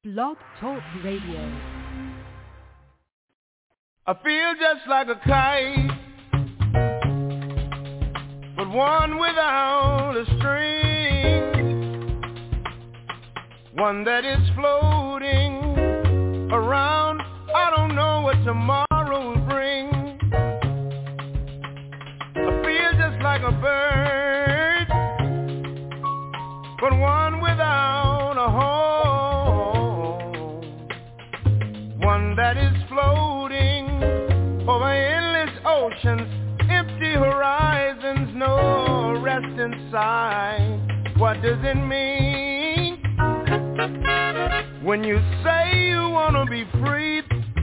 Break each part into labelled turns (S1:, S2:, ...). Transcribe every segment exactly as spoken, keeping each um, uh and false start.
S1: Blog Talk Radio.
S2: I feel just like a kite, but one without a string, one that is floating around. I don't know what tomorrow will bring. I feel just like a bird, but one without a home, one that is floating over endless oceans, empty horizons, no rest inside. What does it mean when you say you wanna be free?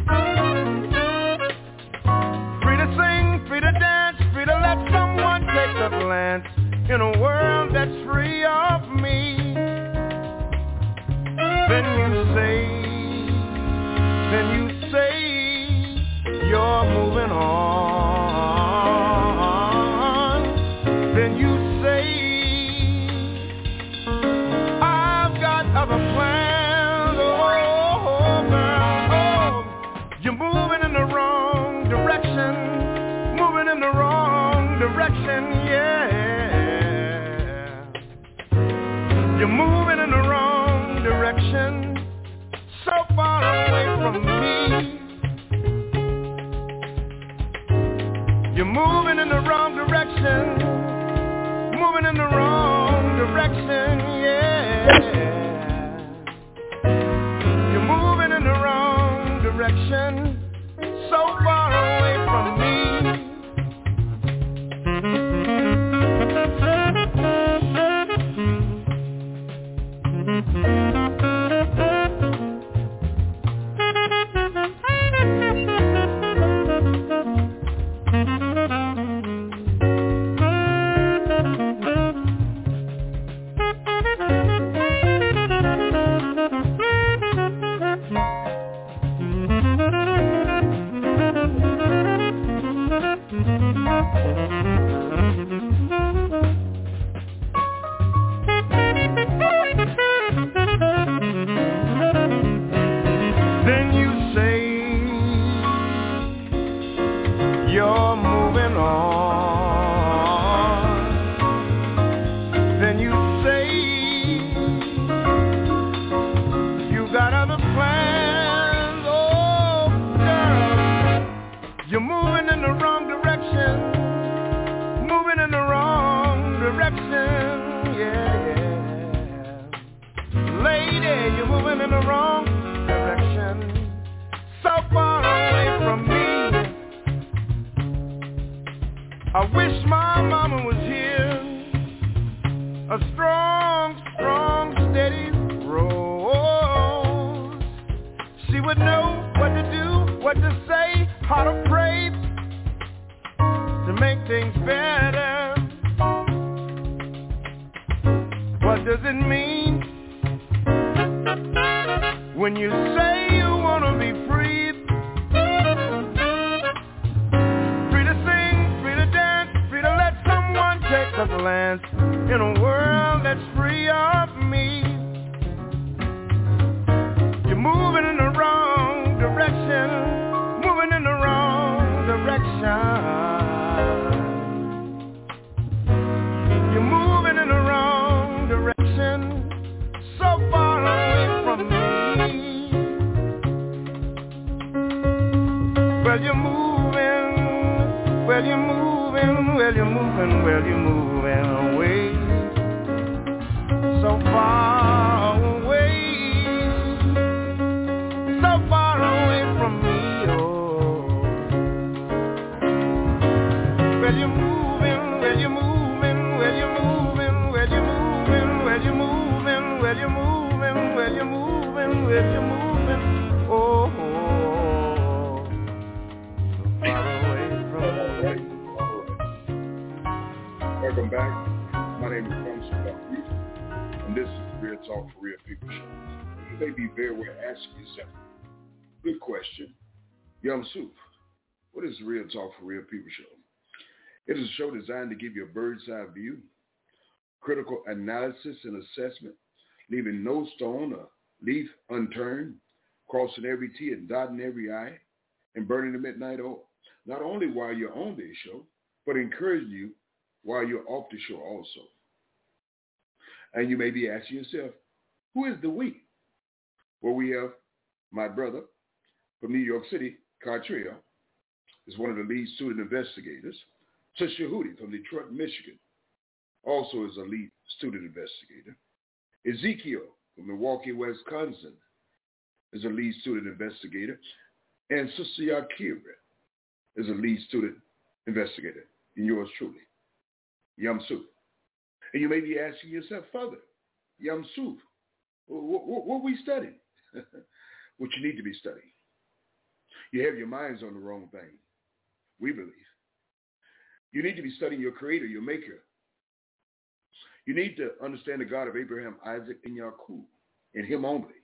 S2: Free to sing, free to dance, free to let someone take a glance in a world that's free of me. Then you say, then you say you're moving on. Then you say I've got other plans. Oh, girl, oh, you're moving in the wrong direction, moving in the wrong direction, yeah. You're moving in the wrong direction, so far away from me. You're moving in the wrong direction, moving in the wrong direction, yeah. You're moving in the wrong direction, so far away from me.
S3: Soup. What is the Real Talk for Real People show? It is a show designed to give you a bird's eye view, critical analysis and assessment, leaving no stone leaf unturned, crossing every T and dotting every I, and burning the midnight oil. Not only while you're on this show, but encouraging you while you're off the show also. And you may be asking yourself, who is the we? Well, we have my brother from New York City, Cartrell, is one of the lead student investigators. Sister Hootie from Detroit, Michigan, also is a lead student investigator. Ezekiel from Milwaukee, Wisconsin, is a lead student investigator. And Sister Yakira is a lead student investigator. And yours truly, Yamsuf. And you may be asking yourself further, Yamsuf, what, what, what we studying? What you need to be studying. You have your minds on the wrong thing, we believe. You need to be studying your creator, your maker. You need to understand the God of Abraham, Isaac, and Yaakov, and him only.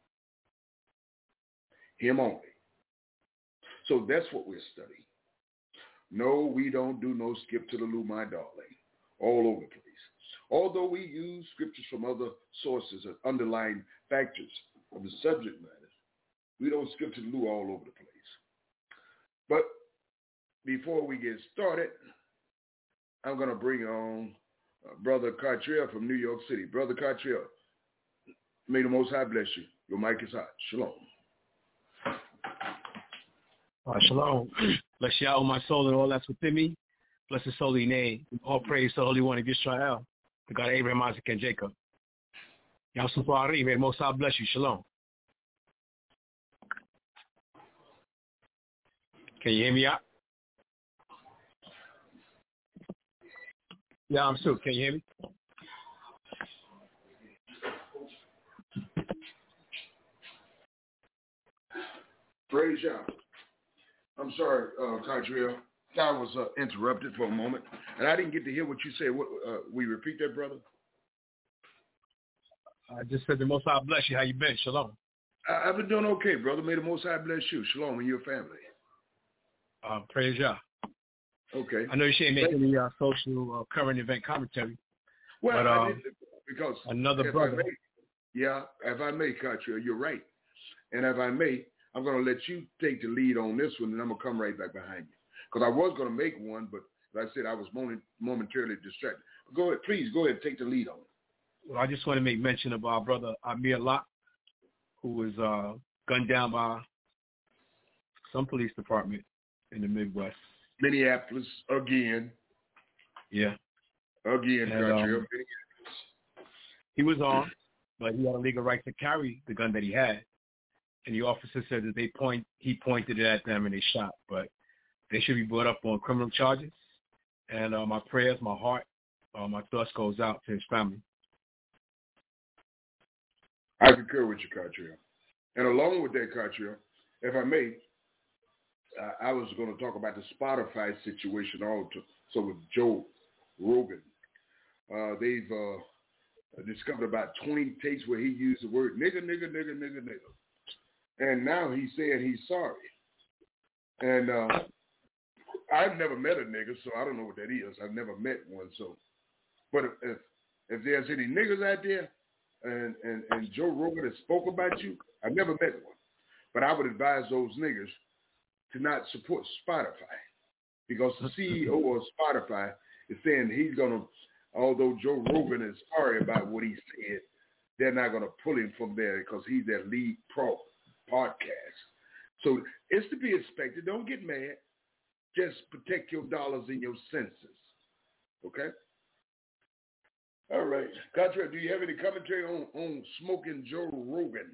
S3: Him only. So that's what we're studying. No, we don't do no skip to the loo, my darling, all over the place. Although we use scriptures from other sources as underlying factors of the subject matter, we don't skip to the loo all over the place. But before we get started, I'm going to bring on uh, Brother Cartrell from New York City. Brother Cartrell, may the Most High bless you. Your mic is hot. Shalom.
S1: Uh, shalom. Bless you all my soul and all that's within me. Bless his holy name. All praise to the Holy One of Israel, the God of Abraham, Isaac, and Jacob. Yahusufari, may the Most High bless you. Shalom. Can you hear me out? Yeah, I'm Sue. Can you hear me?
S3: Praise Yah. I'm sorry, uh, Cartrell. I was uh, interrupted for a moment, and I didn't get to hear what you said. What, uh, we repeat that, brother?
S1: I just said the Most High bless you. How you been? Shalom.
S3: I, I've been doing okay, brother. May the Most High bless you. Shalom and your family.
S1: Uh, praise Yah.
S3: Okay.
S1: I know you shouldn't make any uh, social uh, current event commentary.
S3: Well,
S1: but,
S3: I
S1: uh,
S3: didn't, because
S1: another
S3: if
S1: brother.
S3: I may, yeah, if I may, Cartrell, you're right. And if I may, I'm going to let you take the lead on this one, and I'm going to come right back behind you. Because I was going to make one, but like I said, I was moment, momentarily distracted. Go ahead. Please, go ahead and take the lead on it.
S1: Well, I just want to make mention of our brother Amir Locke, who was uh, gunned down by some police department in the Midwest.
S3: Minneapolis, again.
S1: Yeah.
S3: Again, Cartrell. Um,
S1: he was armed, but he had a legal right to carry the gun that he had. And the officer said that they point, he pointed it at them and they shot. But they should be brought up on criminal charges. And uh, my prayers, my heart, uh, my thoughts goes out to his family.
S3: I concur with you, Cartrell. And along with that, Cartrell, if I may, uh, I was going to talk about the Spotify situation also. So with Joe Rogan, uh, they've uh, discovered about twenty takes where he used the word nigga, nigga, nigga, nigga, nigga. And now he's saying he's sorry. And uh, I've never met a nigga, so I don't know what that is. I've never met one. So, but if if there's any niggas out there, and, and, and Joe Rogan has spoke about you, I've never met one. But I would advise those niggas to not support Spotify, because the C E O of Spotify is saying he's going to, although Joe Rogan is sorry about what he said, they're not going to pull him from there because he's their lead pro podcast. So it's to be expected. Don't get mad. Just protect your dollars and your senses. Okay? All right. Cartrell, do you have any commentary on, on smoking Joe Rogan?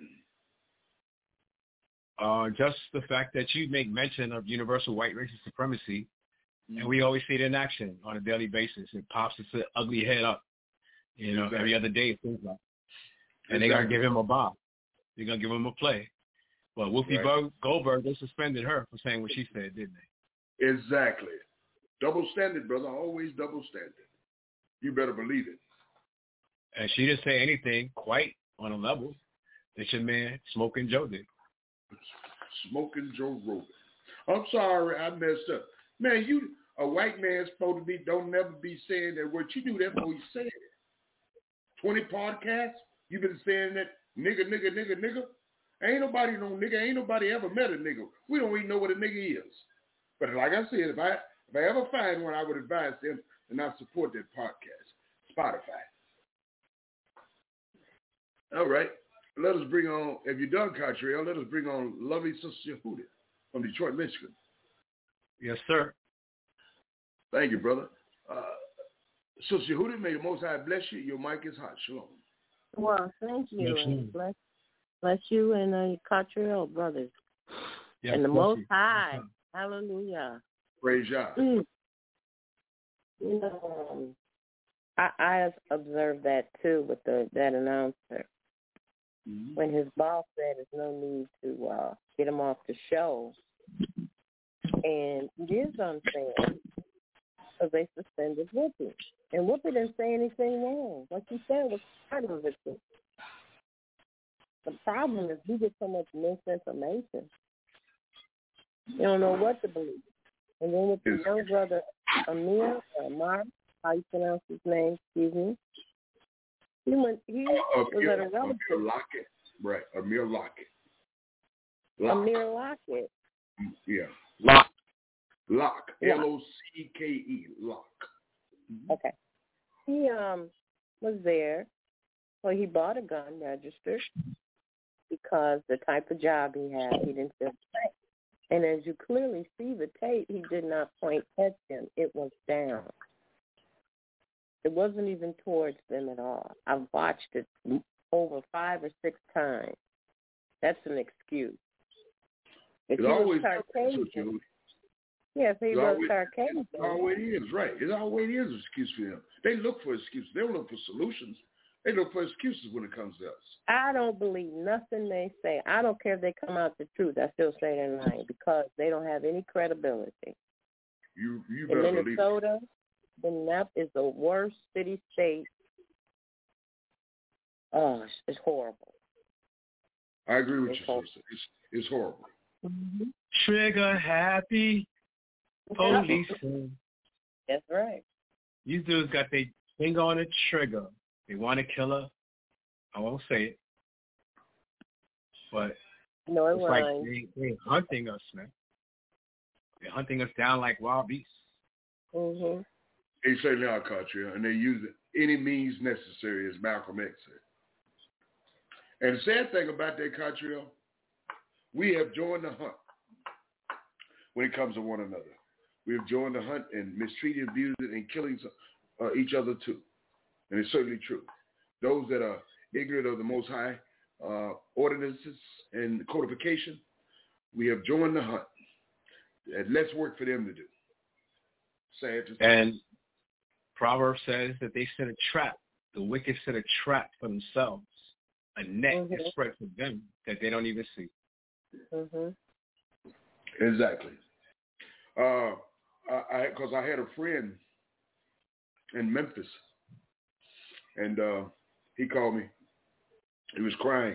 S1: Uh, just the fact that you make mention of universal white racist supremacy, mm-hmm. and we always see it in action on a daily basis. It pops its ugly head up, you know, exactly. every other day it seems like. And exactly. they're going to give him a bob. They're going to give him a play. But Whoopi right. Goldberg, they suspended her for saying what she said, didn't they?
S3: Exactly. Double standard, brother. Always double standard. You better believe it.
S1: And she didn't say anything quite on a level that your man Smoking Joe did.
S3: Smoking Joe Rogan. I'm sorry, I messed up. Man, you a white man supposed to be don't never be saying that word. You knew that before you said it. Twenty podcasts, you've been saying that nigga, nigga, nigga, nigga. Ain't nobody no nigga. Ain't nobody ever met a nigga. We don't even know what a nigga is. But like I said, if I if I ever find one, I would advise them to not support that podcast, Spotify. All right. Let us bring on, if you're done, Catriel, let us bring on lovely Sister Yehuda from Detroit, Michigan.
S1: Yes, sir.
S3: Thank you, brother. Uh, Sister Yehuda, may the Most High bless you. Your mic is hot. Shalom.
S4: Well, thank you.
S1: Yes,
S4: and bless, bless you and uh, your Catriel brothers.
S1: Yes,
S4: and the Most
S1: you.
S4: High.
S1: Yes,
S4: Hallelujah.
S3: Praise Yah.
S4: Mm. You know, um, I, I have observed that, too, with the that announcer. Mm-hmm. When his boss said there's no need to uh, get him off the show. And it is unfair because they suspended Whoopi. And Whoopi didn't say anything wrong. Like you said, it was part of it. The problem is we get so much misinformation. You don't know what to believe. And then with the young brother, Amir, or Amar, how you pronounce his name, excuse me, he went, he uh, was Amir, at a relative.
S3: Amir Lockett. Right, Amir Lockett.
S4: Lock. Amir Lockett.
S3: Yeah. Lock. Lock. L O C K E. Lock.
S4: Okay. He um was there. Well, he bought a gun registered because the type of job he had, he didn't feel safe. And as you clearly see the tape, he did not point at them. It was down. It wasn't even towards them at all. I've watched it over five or six times. That's an excuse. If
S3: it
S4: he
S3: always
S4: was Caucasian, yes, he was Caucasian.
S3: It always is, right. It always is an excuse for them. They look for excuses. They don't look for solutions. They look for excuses when it comes to us.
S4: I don't believe nothing they say. I don't care if they come out the truth. I still say they're lying because they don't have any credibility.
S3: You you better
S4: In Minnesota,
S3: believe it.
S4: That is the worst city state. Oh, it's, it's horrible.
S3: I agree with
S4: it's
S3: you,
S4: horrible.
S3: sister. It's, it's horrible.
S4: Mm-hmm.
S1: Trigger happy police.
S4: That's right.
S1: These dudes got their finger on the trigger. They want to kill her. I won't say it. But
S4: no, it
S1: it's like they, they're hunting us, man. They're hunting us down like wild beasts.
S4: Mm-hmm.
S3: They say now, Catriel, and they use any means necessary, as Malcolm X said. And the sad thing about that, Catriel, we have joined the hunt when it comes to one another. We have joined the hunt and mistreating, abusing, and killing uh, each other too. And it's certainly true. Those that are ignorant of the Most High uh, ordinances and codification, we have joined the hunt. And let's work for them to do. Sad to say.
S1: And Proverbs says that they set a trap. The wicked set a trap for themselves. A net mm-hmm. is spread for them that they don't even see.
S4: Mm-hmm.
S3: Exactly. Uh, I because I, I had a friend in Memphis, and uh, he called me. He was crying,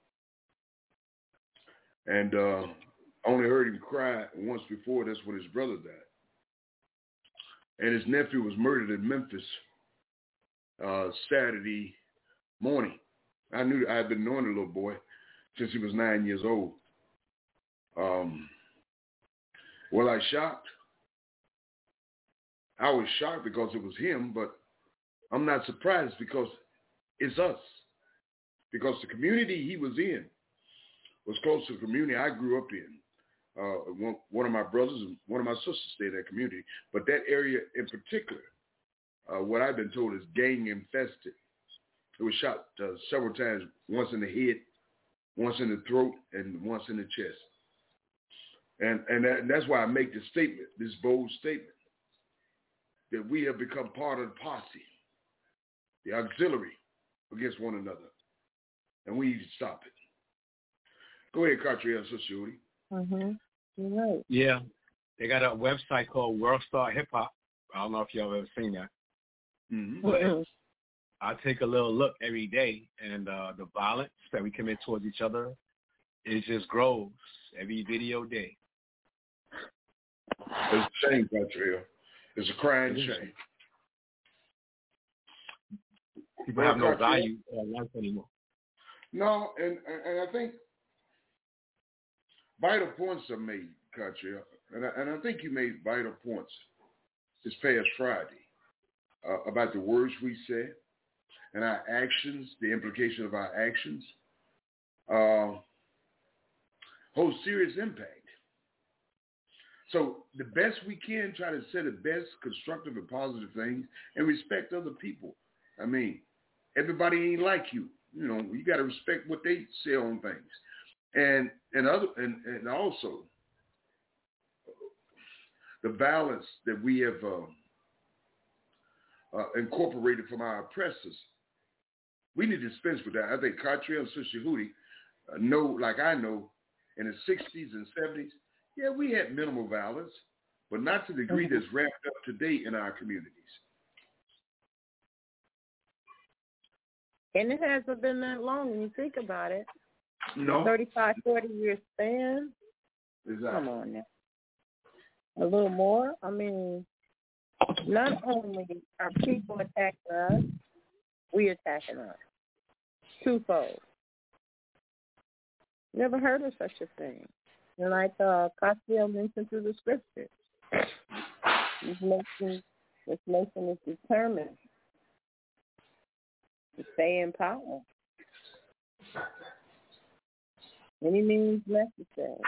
S3: and uh, I only heard him cry once before. That's when his brother died, and his nephew was murdered in Memphis uh, Saturday morning. I knew I had been knowing the little boy since he was nine years old. Um, was I shocked? I was shocked because it was him, but I'm not surprised because it's us. Because the community he was in was close to the community I grew up in. Uh, one, one of my brothers and one of my sisters stayed in that community. But that area in particular, uh, what I've been told is gang infested. It was shot uh, several times, once in the head, once in the throat, and once in the chest. And and, that, and that's why I make this statement, this bold statement, that we have become part of the posse, the auxiliary against one another. And we need to stop it. Go ahead, Catriel, Sister Judy.
S4: Mm-hmm. You're right.
S1: Yeah. They got a website called World Star Hip Hop. I don't know if y'all have ever seen that.
S3: Mm-hmm.
S1: But mm-hmm. I take a little look every day, and uh, the violence that we commit towards each other, it just grows every video day.
S3: It's a shame, Catriel. It's a crying shame.
S1: People have no value in life anymore.
S3: No, and and I think vital points are made, Country, and I, and I think you made vital points this past Friday uh, about the words we said and our actions, the implication of our actions, uh, hold serious impact. So the best we can, try to say the best constructive and positive things and respect other people. I mean, everybody ain't like you. You know, you got to respect what they say on things. And and other and, and also the balance that we have uh, uh, incorporated from our oppressors. We need to dispense with that. I think Cartrell and Sister Hootie uh, know, like I know, in the sixties and seventies, yeah, we had minimal violence, but not to the degree that's ramped up today in our communities.
S4: And it hasn't been that long when you think about it.
S3: No.
S4: thirty-five, forty year span.
S3: Exactly.
S4: Come on now. A little more. I mean, not only are people attacking us, we attacking us. Twofold. Never heard of such a thing. And like uh, Costello mentioned through the scriptures, this nation, this nation is determined to stay in power. Any means necessary.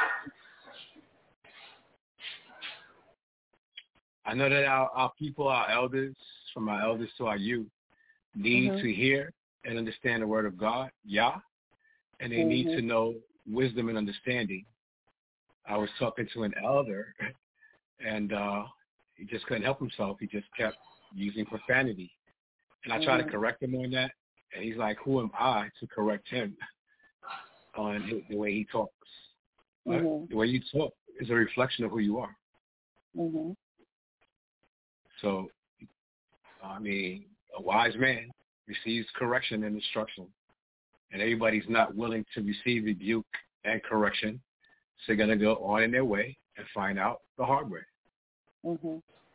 S1: I know that our, our people, our elders, from our elders to our youth, need mm-hmm. to hear and understand the word of God, Yah, and they mm-hmm. need to know wisdom and understanding. I was talking to an elder, and uh, he just couldn't help himself. He just kept using profanity. And I mm-hmm. tried to correct him on that, and he's like, who am I to correct him on his, the way he talks? Mm-hmm. The way you talk is a reflection of who you are.
S4: Mm-hmm.
S1: So, I mean, a wise man receives correction and instruction, and everybody's not willing to receive rebuke and correction, so they're going to go on in their way and find out the hard way.
S4: Mm-hmm.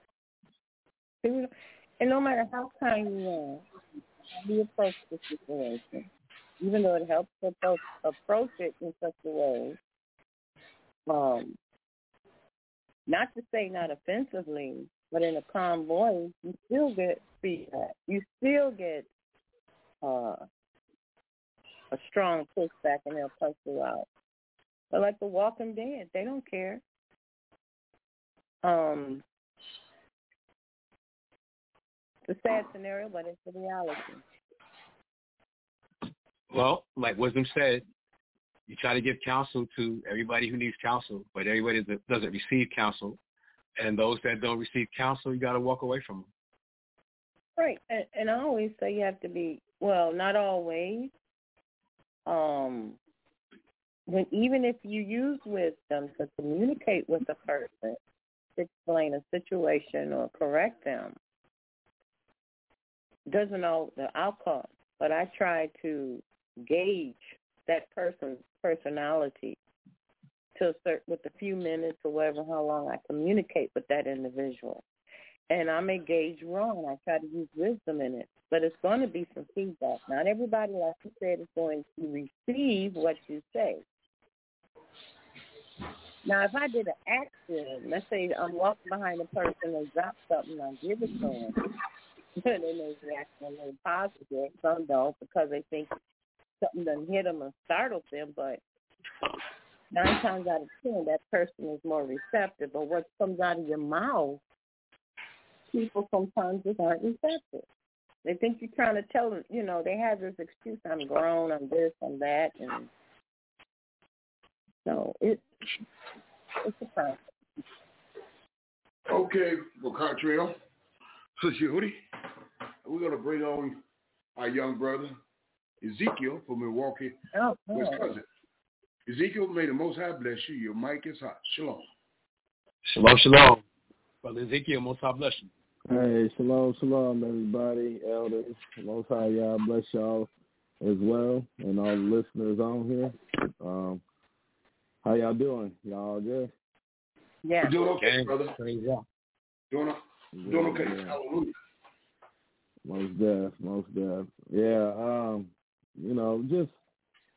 S4: And no matter how kind you are, we approach the situation, even though it helps to approach, approach it in such a way, um, not to say not offensively, but in a calm voice, you still get feedback. You still get uh, a strong pushback, and they'll punch you out. But like the Walking Dead, they don't care. Um, it's a sad scenario, but it's the reality.
S1: Well, like Wisdom said, you try to give counsel to everybody who needs counsel, but everybody that doesn't receive counsel, and those that don't receive counsel, you got to walk away from them.
S4: Right, and, and I always say you have to be, well, not always. Um, when even if you use wisdom to communicate with a person, to explain a situation or correct them, doesn't know the outcome. But I try to gauge that person's personality to a certain, with a few minutes or whatever, how long I communicate with that individual. And I may gauge wrong. I try to use wisdom in it. But it's going to be some feedback. Not everybody, like you said, is going to receive what you say. Now, if I did an action, let's say I'm walking behind a person and drop something, I give it to them, and then they react a little positive. Some don't because they think something doesn't hit them or startles them, but nine times out of ten, that person is more receptive. But what comes out of your mouth, people sometimes just aren't receptive. They think you're trying to tell them, you know, they have this excuse, I'm grown, I'm this, I'm that, and so it, it's a problem.
S3: Okay, well, Cartrell, Sister Hootie, we're going to bring on our young brother, Ezekiel from Milwaukee,
S4: oh,
S3: Wisconsin. Ezekiel, may the Most High bless you. Your mic is hot. Shalom.
S1: Shalom, shalom. Brother Ezekiel, Most High bless you.
S5: Hey, shalom, shalom, everybody, elders. Most High, y'all bless y'all as well, and all the listeners on here. Um, how y'all doing? Y'all good?
S4: Yeah.
S3: We're doing okay,
S1: okay.
S3: brother.
S1: Doing,
S3: doing, doing okay. Yeah. Hallelujah.
S5: Most deaf, most deaf. Yeah, um, you know, just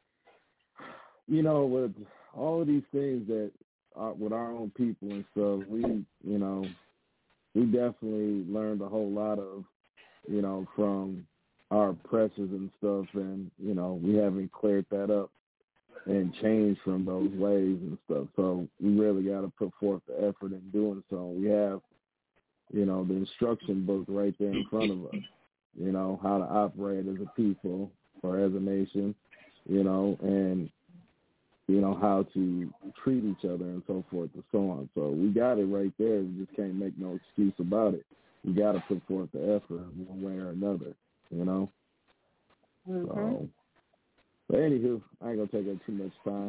S5: you know, with all of these things that are, with our own people and stuff, we, you know, we definitely learned a whole lot of, you know, from our oppressors and stuff, and, you know, we haven't cleared that up and changed from those ways and stuff. So we really got to put forth the effort in doing so. We have, you know, the instruction book right there in front of us, you know, how to operate as a people or as a nation, you know, and, you know, how to treat each other and so forth and so on. So we got it right there. We just can't make no excuse about it. We got to put forth the effort one way or another, you know.
S4: Mm-hmm.
S5: So, but anywho, I ain't going to take up too much time.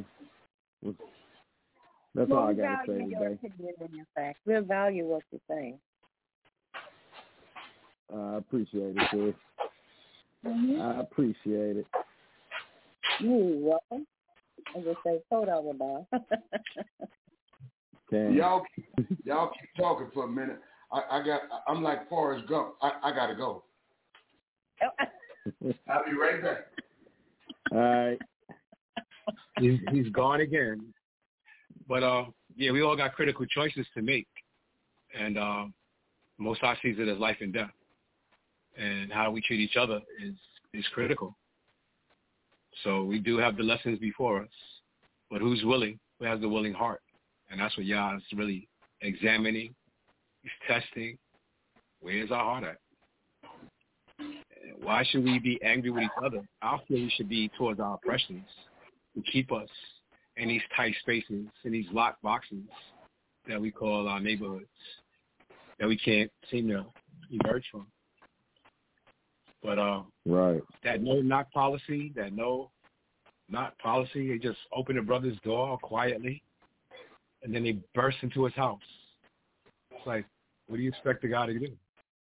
S5: That's
S4: well,
S5: all I
S4: we
S5: got to say
S4: value your
S5: today.
S4: opinion and your facts. We value what you're saying.
S5: Uh, I appreciate it, sis.
S4: Mm-hmm.
S5: I appreciate it.
S4: You're welcome. I just say, hold on about.
S3: Y'all, y'all keep talking for a minute. I, I got. I'm like Forrest Gump. I, I gotta go. I'll be right back.
S5: All right.
S1: He's, he's gone again. But uh, yeah, we all got critical choices to make, and uh, Most High sees it as life and death, and how we treat each other is is critical. So we do have the lessons before us, but who's willing? Who has the willing heart? And that's what Yah is really examining. He's testing. Where's our heart at? Why should we be angry with each other? Our feeling should be towards our oppressors who keep us in these tight spaces, in these locked boxes that we call our neighborhoods, that we can't seem to emerge from. But uh,
S5: right.
S1: that no knock policy, that no knock policy, they just open a brother's door quietly, and then they burst into his house. It's like, what do you expect the guy to do?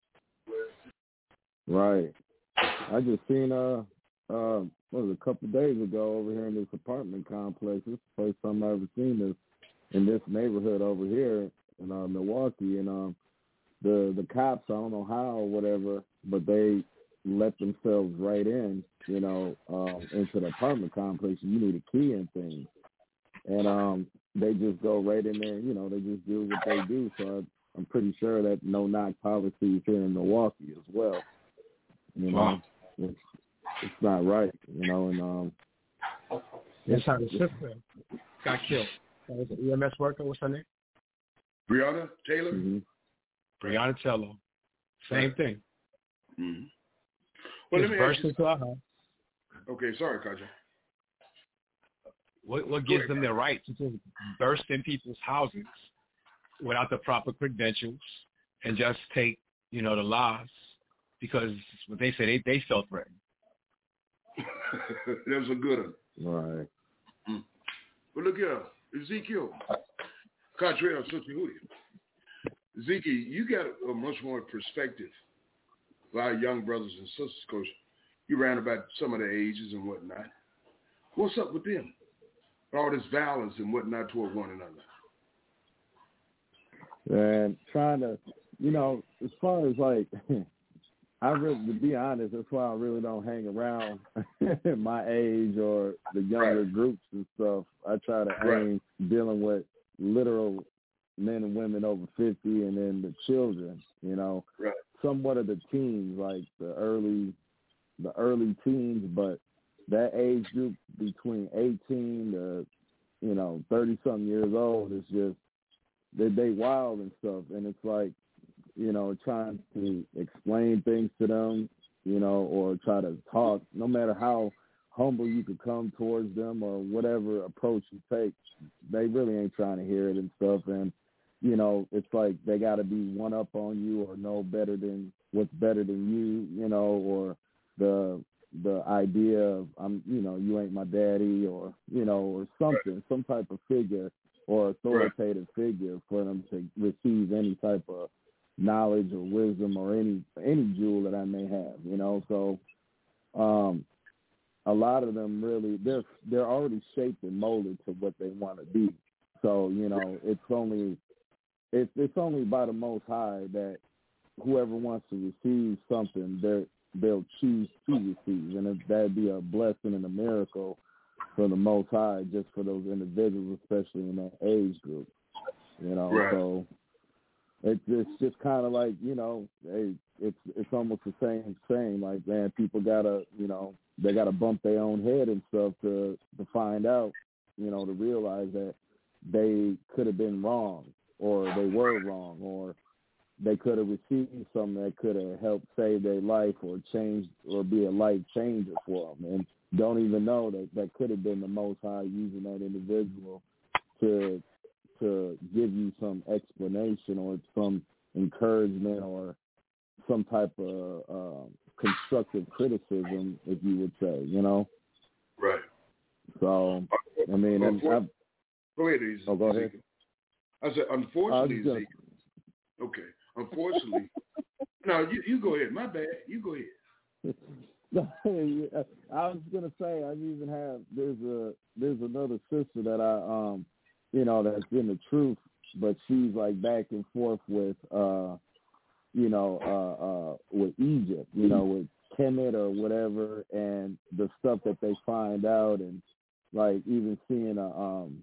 S5: Right. I just seen uh uh what was it, a couple of days ago over here in this apartment complex. This is the first time I've ever seen this in this neighborhood over here in uh, Milwaukee, and um the the cops, I don't know how or whatever, but they let themselves right in, you know, um, into the apartment complex. You need a key and things, and um they just go right in there. You know, they just do what they do. So I, I'm pretty sure that no knock policy is here in Milwaukee as well. You know,
S1: wow.
S5: it's, it's not right, you know, and um,
S1: That's how the sister got killed. That was an E M S worker. What's her name?
S3: Breonna Taylor?
S5: Mm-hmm.
S1: Breonna Taylor. Same thing.
S3: Mm-hmm. Well, let
S1: Just
S3: me
S1: burst
S3: ask you.
S1: into our house.
S3: Okay, sorry, Kaja.
S1: What, what gives them the right to just burst in people's houses without the proper credentials and just take, you know, the lives? Because what they say, they, they felt threatened.
S3: That was a good one.
S5: Right.
S3: Mm. But look here, Ezekiel, Contrail, Sister Hootie. Ezekiel, you got a much more perspective of our young brothers and sisters, because you ran about some of the ages and whatnot. What's up with them? All this violence and whatnot toward one another.
S5: And trying to, you know, as far as like, I really, to be honest, that's why I really don't hang around my age or the younger right. groups and stuff. I try to
S3: right.
S5: aim dealing with literal men and women over fifty, and then the children, you know,
S3: right.
S5: somewhat of the teens, like the early, the early teens, but that age group between eighteen to, you know, thirty something years old is just, they they wild and stuff, and it's like, you know, trying to explain things to them, you know, or try to talk, no matter how humble you could come towards them or whatever approach you take, they really ain't trying to hear it and stuff. And, you know, it's like they got to be one up on you or know better than what's better than you, you know, or the the idea of, I'm, you know, you ain't my daddy, or, you know, or something, right. some type of figure or authoritative right. figure for them to receive any type of knowledge or wisdom or any any jewel that I may have, you know. So um a lot of them really they're they're already shaped and molded to what they want to be. So, you know, it's only it's it's only by the Most High that whoever wants to receive something, they're they'll choose to receive, and if that'd be a blessing and a miracle from the Most High just for those individuals, especially in that age group. You know,
S3: right.
S5: so it's it's just kind of like, you know, hey, it's it's almost the same thing. Like, man, people gotta, you know, they gotta bump their own head and stuff to to find out, you know, to realize that they could have been wrong, or they were wrong, or they could have received something that could have helped save their life or change or be a life changer for them, and don't even know that that could have been the Most High using that individual to to give you some explanation or some encouragement or some type of uh, constructive criticism, if you would say, you know?
S3: Right.
S5: So, I mean, and I've,
S3: go ahead, Ezekiel.
S5: Oh, go ahead.
S3: I said, unfortunately,
S5: I gonna...
S3: Ezekiel. Okay. Unfortunately. No, you, you go ahead. My bad. You go ahead.
S5: I was gonna say, I even have there's a there's another sister that I um you know that's in the truth, but she's like back and forth with uh you know uh uh with Egypt, you know, with Kemet or whatever, and the stuff that they find out, and like even seeing a um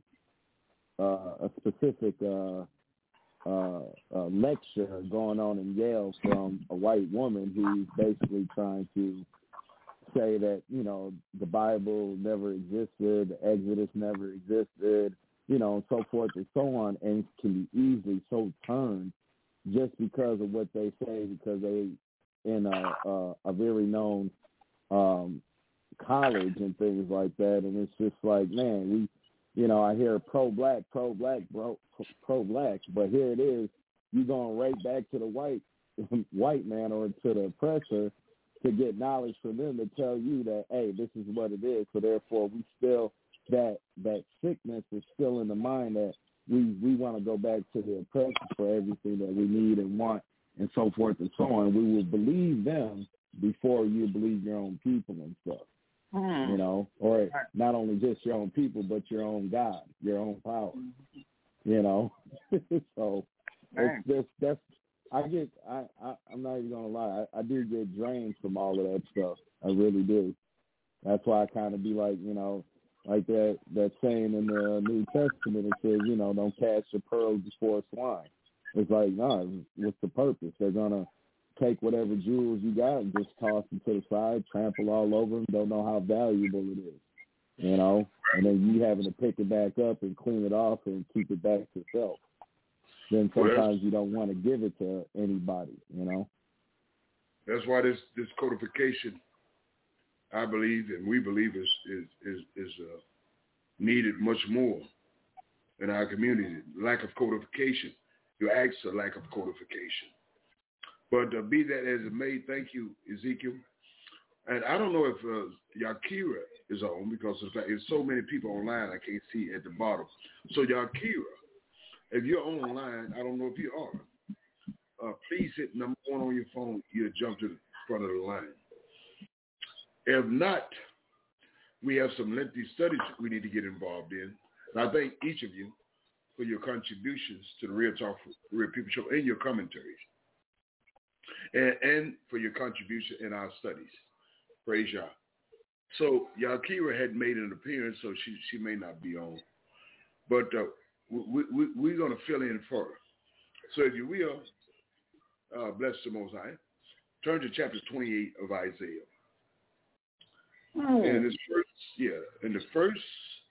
S5: uh, a specific uh Uh, uh, lecture going on in Yale from a white woman who's basically trying to say that, you know, the Bible never existed, the Exodus never existed, you know, and so forth and so on, and can be easily so turned just because of what they say, because they in a, a, a very known um, college and things like that, and it's just like, man, we, you know, I hear pro-black, pro-black, bro, pro-black, but here it is, you're going right back to the white white man or to the oppressor to get knowledge from them to tell you that, hey, this is what it is. So therefore, we still, that that sickness is still in the mind that we, we want to go back to the oppressor for everything that we need and want and so forth and so on. We will believe them before you believe your own people and stuff. You know, or not only just your own people, but your own God, your own power. You know, so it's just that's I get I, I I'm not even gonna lie, I, I do get drained from all of that stuff. I really do. That's why I kind of be like, you know, like that that saying in the New Testament, it says, you know, don't cast your pearls before swine. It's like, no, what's the purpose? They're gonna take whatever jewels you got and just toss them to the side, trample all over them, don't know how valuable it is, you know, and then you having to pick it back up and clean it off and keep it back to yourself. Then sometimes you don't want to give it to anybody, you know.
S3: That's why this, this codification, I believe, and we believe is is is, is uh, needed much more in our community. Lack of codification. You ask a lack of codification. But uh, be that as it may, thank you, Ezekiel. And I don't know if uh, Yakira is on, because of the fact there's so many people online I can't see at the bottom. So Yakira, if you're online, I don't know if you are, uh, please hit number one on your phone. You'll jump to the front of the line. If not, we have some lengthy studies we need to get involved in. And I thank each of you for your contributions to the Real Talk for Real People Show and your commentaries. And, and for your contribution in our studies. Praise Yah. So Yakira had made an appearance, so she, she may not be on. But uh, we, we, we're going to fill in for her. So if you will, uh, bless the Most High, turn to chapter twenty-eight of Isaiah. Oh. And in this first, yeah, in the first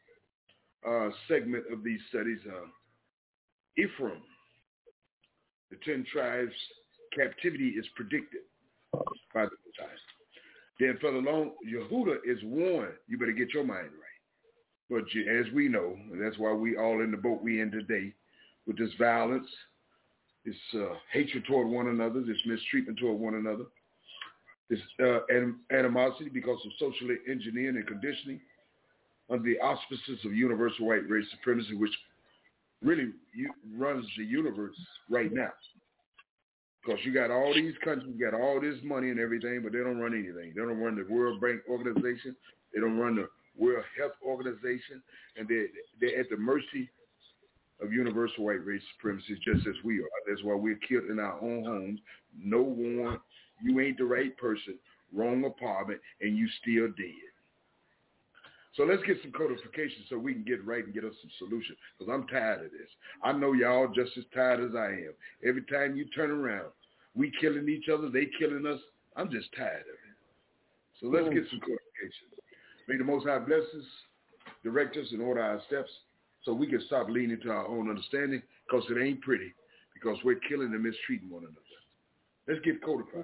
S3: uh, segment of these studies, uh, Ephraim, the ten tribes, captivity is predicted by the Most High. Then further along, Yehuda is warned, you better get your mind right. But you, as we know, and that's why we all in the boat we in today, with this violence, this uh, hatred toward one another, this mistreatment toward one another, this uh, anim- animosity because of social engineering and conditioning, under the auspices of universal white race supremacy, which really u- runs the universe right now. Because you got all these countries, you got all this money and everything, but they don't run anything. They don't run the World Bank Organization. They don't run the World Health Organization. And they're, they're at the mercy of universal white race supremacy, just as we are. That's why we're killed in our own homes. No warrant. You ain't the right person. Wrong apartment, and you still dead. So let's get some codification so we can get right and get us some solution, because I'm tired of this. I know y'all just as tired as I am. Every time you turn around, we killing each other, they killing us. I'm just tired of it. So let's get some codification. May the Most High bless us, direct us, and order our steps so we can stop leaning to our own understanding, because it ain't pretty, because we're killing and mistreating one another. Let's get codified.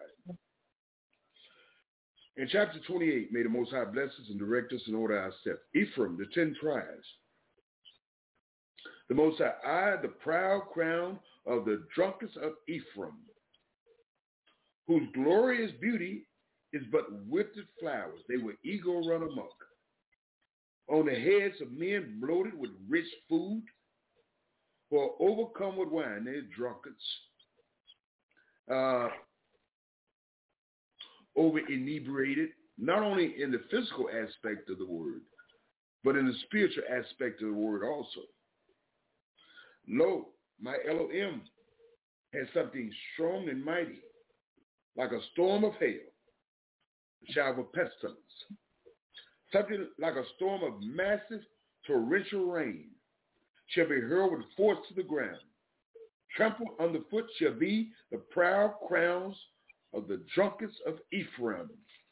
S3: In chapter twenty-eight, may the Most High bless us and direct us and order our steps. Ephraim, the ten tribes. The Most High, I, the proud crown of the drunkest of Ephraim, whose glorious beauty is but withered flowers. They will ego run amok. On the heads of men bloated with rich food, or overcome with wine, they're drunkards. Uh, over inebriated, not only in the physical aspect of the word, but in the spiritual aspect of the word also. Lo, my Elohim has something strong and mighty, like a storm of hail, a shower of pestilence, something like a storm of massive torrential rain shall be hurled with force to the ground. Trampled underfoot shall be the proud crowns of the drunkards of Ephraim.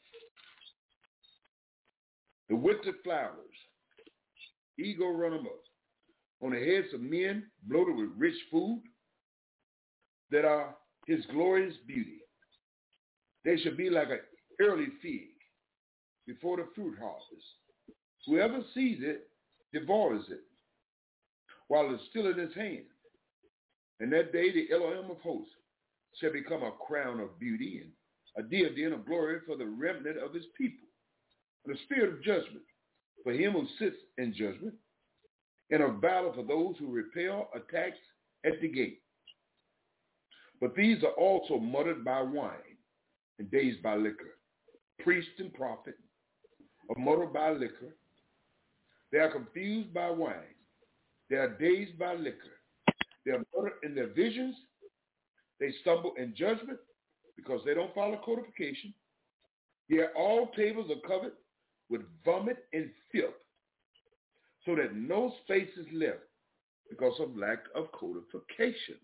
S3: The withered flowers, ego run amok, on the heads of men bloated with rich food that are his glorious beauty. They shall be like an early fig before the fruit harvest. Whoever sees it devours it while it's still in his hand. And that day the Elohim of hosts shall become a crown of beauty and a diadem of glory for the remnant of his people, and a spirit of judgment for him who sits in judgment, and of valor for those who repel attacks at the gate. But these are also muttered by wine and dazed by liquor. Priest and prophet are muttered by liquor. They are confused by wine. They are dazed by liquor. They are muttered in their visions. They stumble in judgment because they don't follow codification. Yet all tables are covered with vomit and filth, so that no space is left because of lack of codification.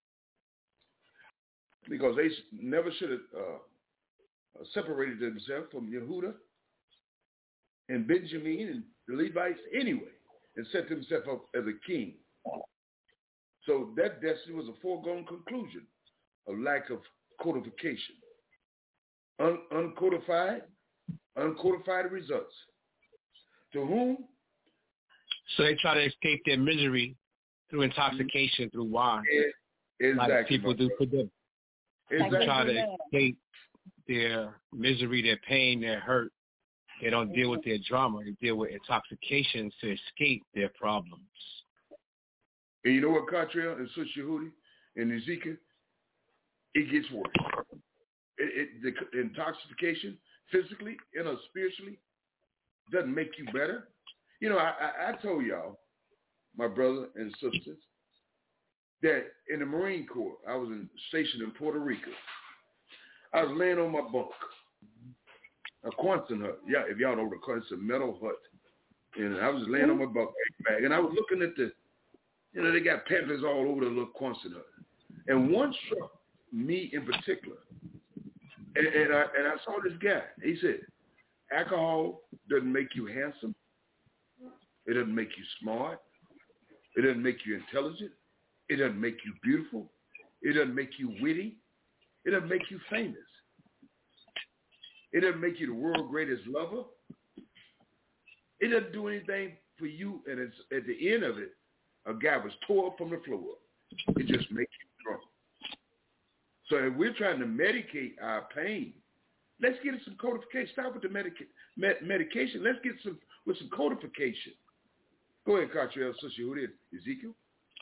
S3: Because they never should have uh, separated themselves from Yehuda and Benjamin and the Levites anyway, and set themselves up as a king. So that destiny was a foregone conclusion of lack of codification. Un- uncodified, uncodified results. To whom?
S1: So they try to escape their misery through intoxication, through wine.
S3: It, exactly.
S1: Like people do for them.
S3: Exactly.
S1: They try to escape their misery, their pain, their hurt. They don't deal with their drama. They deal with intoxication to escape their problems.
S3: And you know what, Catriel and Sister Yehudi and Ezekiel? It gets worse. It, it, the intoxication, physically and uh, spiritually, doesn't make you better. You know, I, I, I told y'all, my brother and sisters, that in the Marine Corps, I was in, stationed in Puerto Rico. I was laying on my bunk, a Quonset hut. Yeah, if y'all know the Quonset, metal hut. And I was laying on my bunk bag, and I was looking at the, you know, they got pamphlets all over the little Quonset hut. And one struck me in particular. And, and, I, and I saw this guy. He said, alcohol doesn't make you handsome. It doesn't make you smart. It doesn't make you intelligent. It doesn't make you beautiful. It doesn't make you witty. It doesn't make you famous. It doesn't make you the world's greatest lover. It doesn't do anything for you. And it's, at the end of it, a guy was tore up from the floor. It just makes you drunk. So if we're trying to medicate our pain, let's get some codification. Stop with the medica- med- medication. Let's get some with some codification. Go ahead, Catriel, Sister Yehudi, Ezekiel.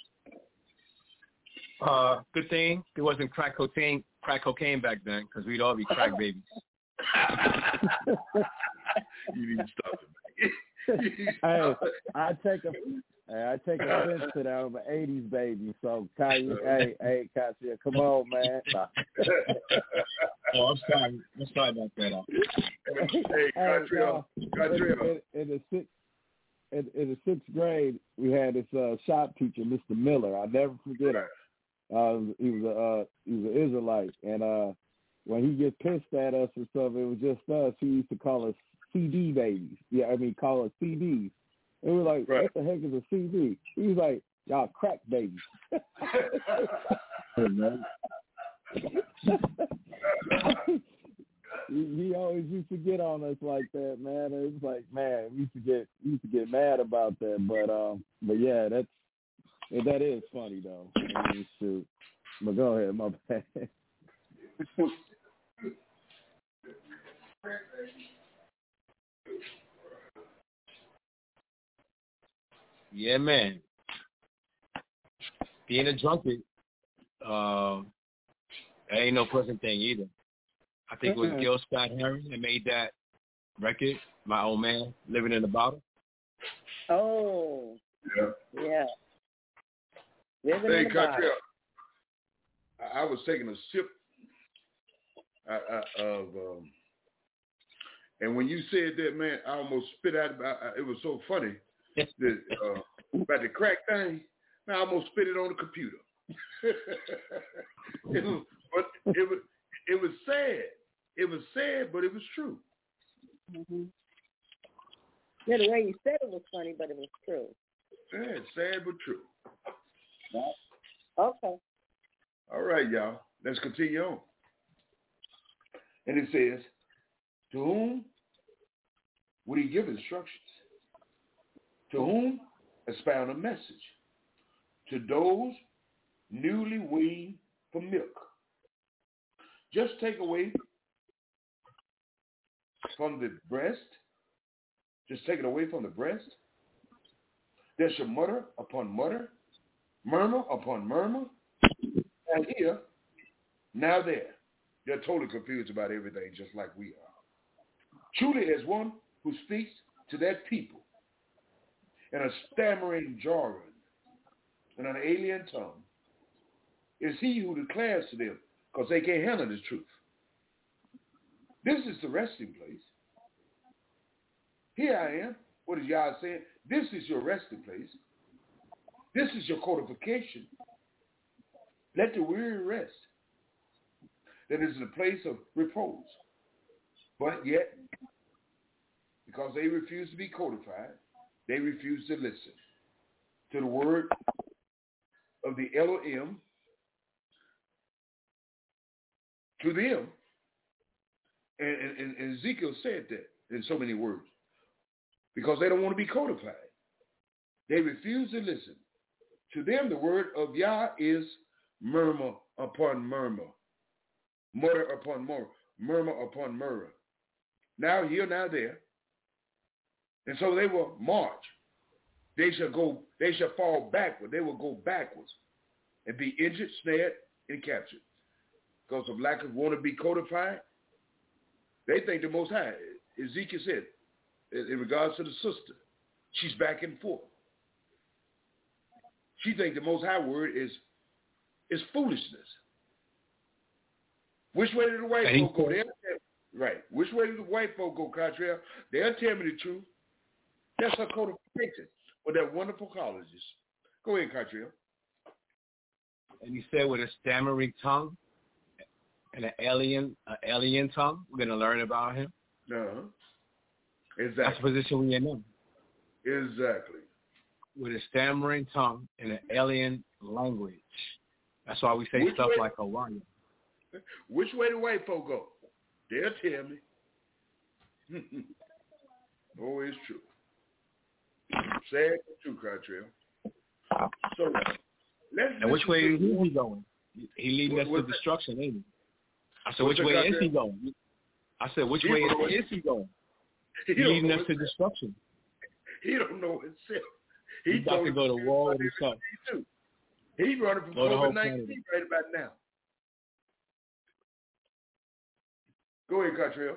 S1: Uh, good thing there wasn't crack cocaine, crack cocaine back then, because we'd all be crack babies.
S3: You need to stop it, man.
S5: Hey, I take a, hey, I take offense to that. I'm an eighties baby, so Kai, hey, hey, Katia, come on, man.
S1: Oh, I'm sorry. I'm sorry about that.
S3: Hey, Catriel, Catriel.
S5: In, in, in the in, in the sixth grade, we had this uh, shop teacher, Mister Miller. I'll never forget him. Uh, he was a uh, he was an Israelite, and uh, when he get pissed at us and stuff, it was just us. He used to call us C D babies. Yeah, I mean, call us C Ds. And we were like, right. What the heck is a C D? He was like, y'all crack babies. he, he always used to get on us like that, man. It was like, man, we used to get we used to get mad about that. But um, but yeah, that's that is funny though. I mean, shoot. But go ahead, my bad.
S1: Yeah, man. Being a drunkard, uh, that ain't no pleasant thing either. I think it was Gil Scott-Heron that made that record, My Old Man, Living in the Bottle.
S4: Oh.
S3: Yeah.
S4: Yeah. Living
S3: hey,
S4: in the bottle.
S3: I was taking a sip uh, uh, of, um, and when you said that, man, I almost spit out. I, it was so funny that uh, about the crack thing. Man, I almost spit it on the computer. it was, but it was, it was sad. It was sad, but it was true.
S4: Mm-hmm. Yeah, the way you said it was funny, but it was true.
S3: Yeah, it's sad but true.
S4: Okay.
S3: All right, y'all. Let's continue on. And it says, to whom would he give instructions? To whom expound a message? To those newly weaned from milk. Just take away from the breast. Just take it away from the breast. There shall mutter upon mutter, murmur upon murmur. Now here, now there. They're totally confused about everything, just like we are. Truly, as one who speaks to that people in a stammering jargon, in an alien tongue, is he who declares to them, because they can't handle the truth. This is the resting place. Here I am. What is Yah saying? This is your resting place. This is your codification. Let the weary rest. That is the place of repose. But yet, because they refuse to be codified, they refuse to listen to the word of the Elohim, to them. And, and, and Ezekiel said that in so many words. Because they don't want to be codified. They refuse to listen. To them, the word of Yah is murmur upon murmur. Mutter upon murmur. Murmur upon murmur. Now here, now there. And so they will march. They shall go, they shall fall backward. They will go backwards and be injured, snared, and captured. Because of lack of want to be codified, they think the Most High, Ezekiel said, in, in regards to the sister, she's back and forth. She thinks the Most High word is, is foolishness. Which way did the white folk go? They'll tell, right. Which way did the white folk go, Cottrell? They'll tell me the truth. That's her codification for that wonderful colleges. Go ahead, Cottrell.
S1: And he said with a stammering tongue and an alien, an alien tongue, we're going to learn about him.
S3: Uh-huh. Exactly.
S1: That's the position we're in now.
S3: Exactly.
S1: With a stammering tongue and an alien language. That's why we say
S3: Which
S1: stuff
S3: way,
S1: like Hawaiian.
S3: Which way do white folk go? They'll tell me. Oh, it's true. Sad but true, Cottrell. So, let's
S1: and which way is he going? He leading what, us to destruction, ain't he? I said, which way is he going? I said, which way is he going? He leading us to destruction.
S3: He don't know himself.
S1: He's he about to go to war with himself.
S3: He's running from COVID nineteen right about now. Go ahead, Cottrell.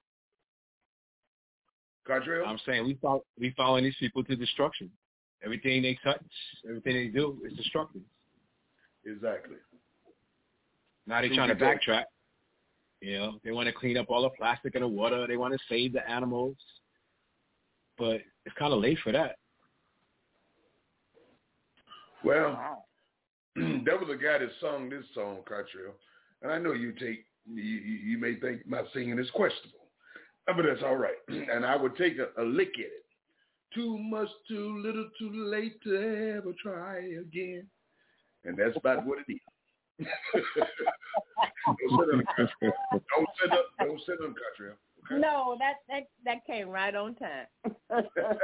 S3: Cottrell?
S1: I'm saying we follow, we following these people to destruction. Everything they touch, everything they do is destructive.
S3: Exactly.
S1: Now they're trying to backtrack. You know, they want to clean up all the plastic in the water. They want to save the animals. but it's kind of late for that.
S3: Well, wow. There was a guy that sung this song, Cartrell, and I know you take you, you may think my singing is questionable, but that's all right. And I would take a, a lick at it. Too much, too little, too late to ever try again, and that's about what it is. Don't send up, don't send them, Cartrell. Okay?
S4: No, that that that came right on time.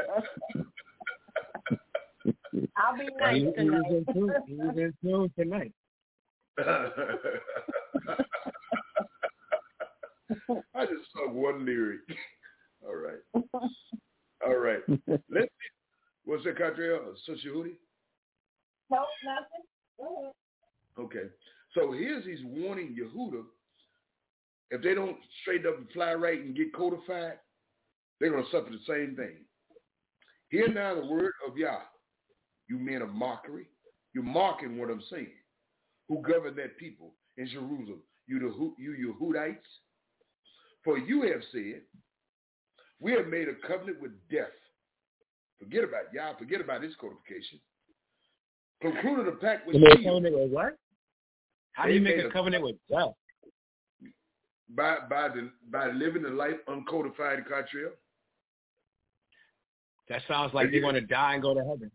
S4: I'll be nice
S1: he,
S4: tonight.
S1: He was in tune, he was in tune tonight.
S3: I just saw one lyric. All right. All right. Let's see. What's that, Cartrell? Sushi Hootie?
S4: No, nothing. Go ahead.
S3: Okay. So here's he's warning Yehuda, if they don't straighten up and fly right and get codified, they're going to suffer the same thing. Hear now the word of Yah, you men of mockery. You're mocking what I'm saying. Who govern that people in Jerusalem? You, the, you Yehudites. For you have said, we have made a covenant with death. Forget about Yah. Forget about this codification. Concluded a pact with
S1: you. Made a covenant with what? How do you make a covenant with death?
S3: By by the by living the life uncodified, Cartrell.
S1: That sounds like they want to die and go to heaven.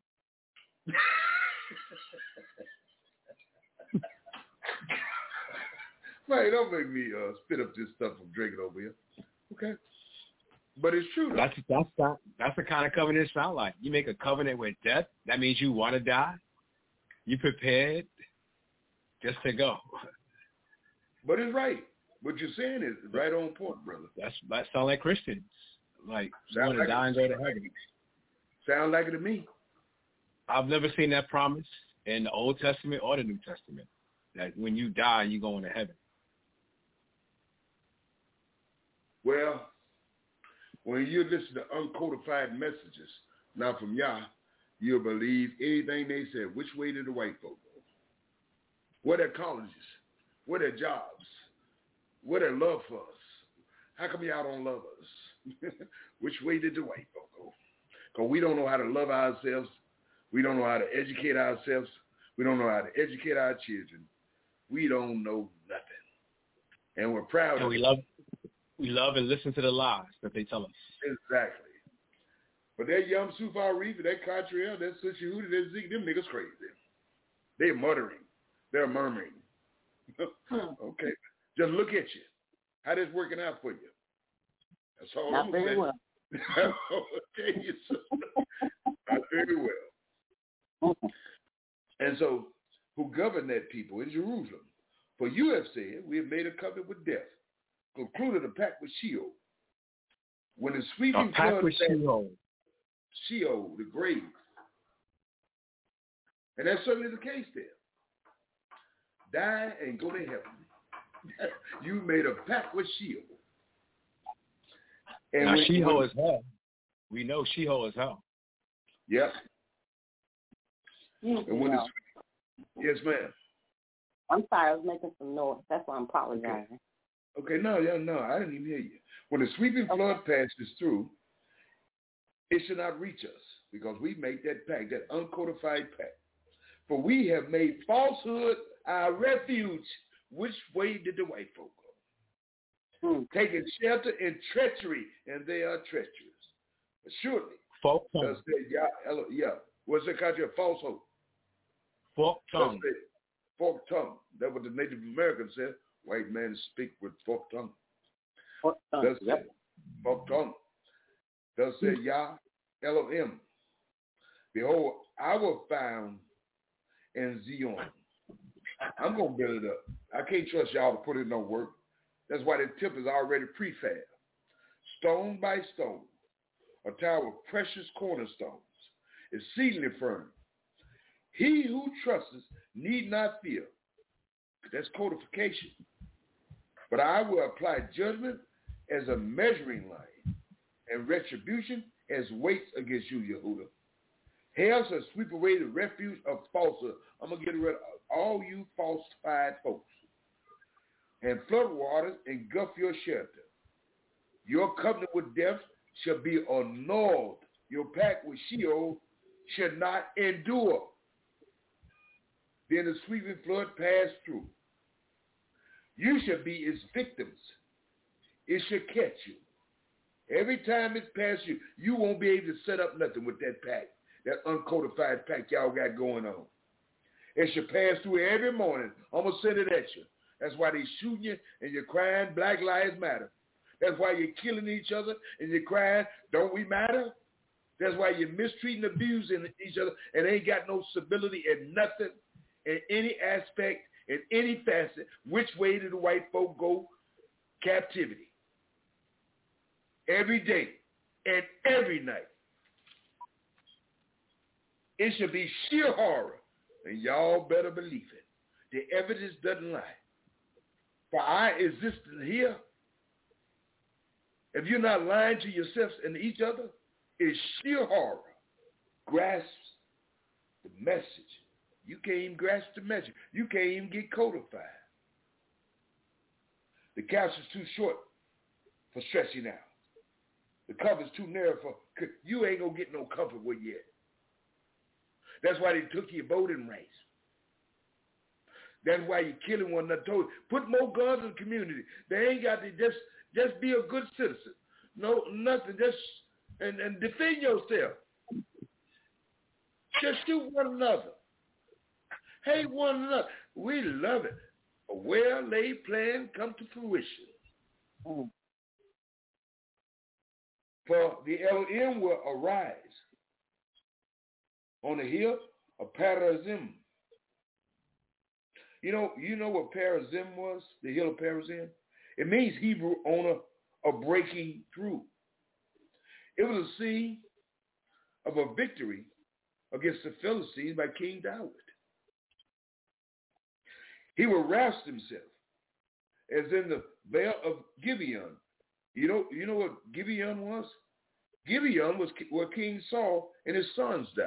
S3: Man, don't make me uh, spit up this stuff I'm drinking over here. Okay, but it's true. Though.
S1: That's that's that, that's the kind of covenant it sounds like. You make a covenant with death. That means you want to die. You prepared just to go.
S3: But it's right. What you're saying is right on point, brother.
S1: That's that sound like Christians. Like you want to
S3: like
S1: die and go to heaven.
S3: Sound like it to me.
S1: I've never seen that promise in the Old Testament or the New Testament. That when you die, you're going to heaven.
S3: Well, when you listen to uncodified messages, now from Yah, you'll believe anything they said. Which way did the white folk go? Where their colleges? Where their jobs? Where their love for us? How come y'all don't love us? Which way did the white folk go? Because we don't know how to love ourselves. We don't know how to educate ourselves. We don't know how to educate our children. We don't know nothing. And we're proud
S1: and
S3: of
S1: we
S3: it.
S1: love we love and listen to the lies that they tell us.
S3: Exactly. But that Yom Sufar Reaper, that Cartrell, that Sushi Hootie, that Zeke, them niggas crazy. They're muttering. They're murmuring. Okay. Just look at you. How this working out for you? That's all
S4: Not
S3: I'm
S4: very
S3: saying.
S4: well.
S3: Okay, you not very well. And so, who governed that people in Jerusalem? For you have said, we have made a covenant with death, concluded a pact with Sheol. When the sweeping
S1: A pact
S3: flood
S1: with Sheol.
S3: Sheol, the grave. And that's certainly the case there. Die and go to heaven. You made a pact with Sheol. And
S1: now,
S3: when,
S1: Sheol
S3: when,
S1: is hell. We know Sheol is hell.
S3: Yep.
S4: Mm-hmm.
S3: And when the, yes, ma'am.
S4: I'm sorry, I was making some noise. That's why I'm apologizing.
S3: Okay, okay no, yeah, no, I didn't even hear you. When the sweeping
S4: okay.
S3: flood passes through, it should not reach us because we make that pact, that uncodified pact. For we have made falsehood our refuge. Which way did the white folk go?
S4: Hmm.
S3: Taking shelter in treachery, and they are treacherous. But surely,
S1: Fork tongue.
S3: yeah, yeah. What's the country of falsehood?
S1: Fork tongue.
S3: Fork tongue. That's what the Native Americans said. White men speak with fork tongue.
S4: Fork tongue.
S3: Thus
S4: Yep.
S3: said, fork tongue. Thus said Yah Elohim. Behold, I was found in Zion. I'm going to build it up. I can't trust y'all to put in no work. That's why the temple is already prefab. Stone by stone. A tower of precious cornerstones. Exceedingly firm. He who trusts need not fear. That's codification. But I will apply judgment as a measuring line and retribution as weights against you, Yehuda. Hell shall sweep away the refuge of falsehood. I'm going to get rid of all you falsified folks. And flood waters engulf your shelter. Your covenant with death shall be annulled your pact with Sheol shall not endure. Then the sweeping flood passed through. You shall be its victims. It shall catch you. Every time it passes you, you won't be able to set up nothing with that pact, that uncodified pact y'all got going on. It shall pass through every morning. I'm going to send it at you. That's why they shooting you and you're crying, Black Lives Matter. That's why you're killing each other and you're crying, don't we matter? That's why you're mistreating, abusing each other and ain't got no stability in nothing, in any aspect, in any facet. Which way did the white folk go? Captivity. Every day and every night. It should be sheer horror, and y'all better believe it. The evidence doesn't lie. For I exist here. If you're not lying to yourselves and each other, it's sheer horror. Grasp the message. You can't even grasp the message. You can't even get codified. The couch is too short for stretching out. The cover's too narrow for, you ain't gonna get no comfort with yet. That's why they took your voting rights. That's why you're killing one another. Put more guns in the community. They ain't got to just just be a good citizen. No, nothing. Just and, and defend yourself. Just shoot one another. Hate one another. We love it. A well-laid plan come to fruition. Mm. For the Elohim will arise on the hill of Perazim. You know, you know what Perazim was, the hill of Perazim? It means Hebrew owner of breaking through. It was a scene of a victory against the Philistines by King David. He will rouse himself, as in the Vale of Gibeon. You know, you know what Gibeon was? Gibeon was where King Saul and his sons died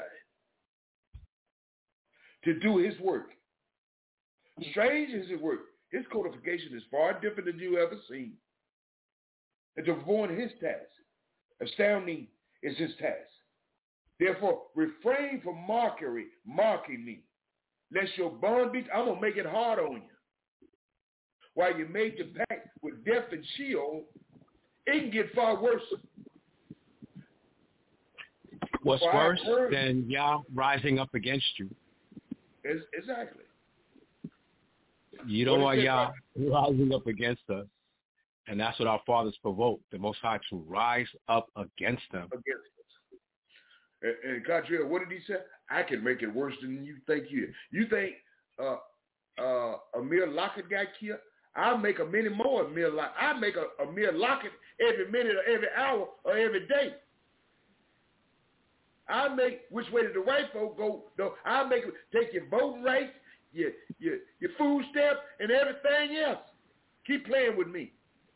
S3: to do his work. Strange is his work. His codification is far different than you ever seen. And to perform his task, astounding is his task. Therefore, refrain from mockery, mocking me. Lest your bond be, I'm going to make it hard on you. While you made your pact with death and Sheol, it can get far worse.
S1: What's For worse than Yah rising up against you?
S3: Exactly.
S1: You don't want Yah rising up against us. And that's what our fathers provoked, the Most High to rise up against them.
S3: Against us. And, and Catriel, what did he say? I can make it worse than you think you did. You think uh, uh, Amir Lockett got killed? I'll make a many more Amir Lockett. I make a Amir Lockett every minute or every hour or every day. I make which way did the white folk go? No, I make take your voting rights, your your your food stamp, and everything else. Keep playing with me.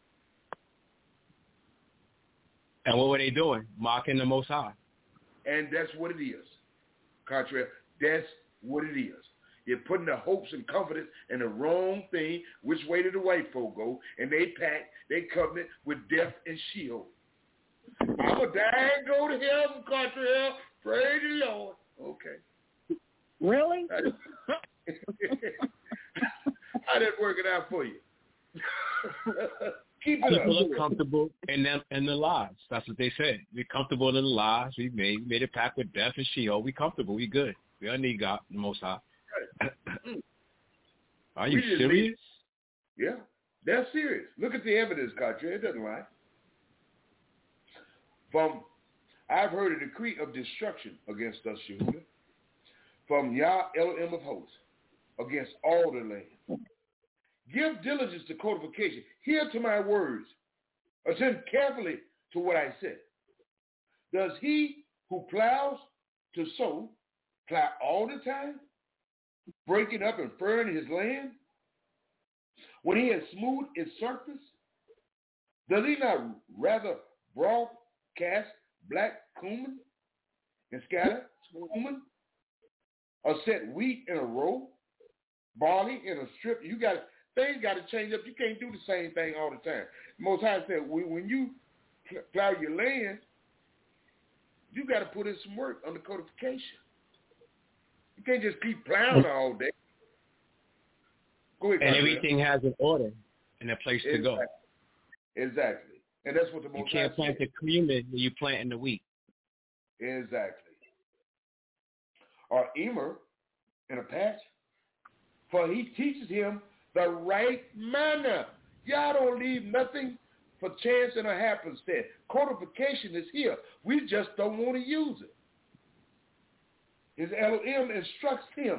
S1: And what were they doing? Mocking the Most High.
S3: And that's what it is. Contrary, that's what it is. You're putting the hopes and confidence in the wrong thing. Which way did the white folk go? And they pact, they covenant with death and Sheol. I'm going to die and go to heaven, Contrary. Praise the Lord. Okay.
S4: Really?
S3: How did it work it out for you? Keep it
S1: People
S3: up.
S1: are comfortable in them in the lies. That's what they said. We're comfortable in the lies. We made made a pact with death and Sheol. We comfortable. We good. We don't need God, the Most High.
S3: Right.
S1: Are you serious?
S3: Need, yeah, they're serious. Look at the evidence, Cartier. It doesn't lie. From, I've heard a decree of destruction against us, Yehuda, from Yah Elohim of hosts, against all the land. Give diligence to codification. Hear to my words. Attend carefully to what I said. Does he who plows to sow plow all the time, breaking up and furrowing his land? When he has smoothed its surface, does he not rather broadcast black cumin and scatter cumin, or set wheat in a row, barley in a strip? You got things got to change up. You can't do the same thing all the time. Most High said, when you plow your land, you got to put in some work on the codification. You can't just keep plowing all day. Go ahead,
S1: and everything has an order and a place
S3: exactly.
S1: to go.
S3: Exactly. And that's what the Most
S1: You can't plant the cumin when you planting the wheat.
S3: Exactly. Or Emer in a patch. For he teaches him the right manner. Y'all don't leave nothing for chance and a happenstance. Codification is here. We just don't want to use it. His Elohim instructs him.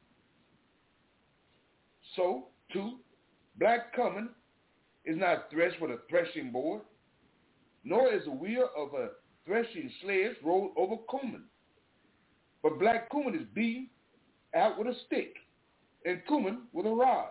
S3: So, two, black cumin is not threshed with a threshing board, nor is the wheel of a threshing sledge rolled over cumin. But black cumin is beaten out with a stick, and cumin with a rod.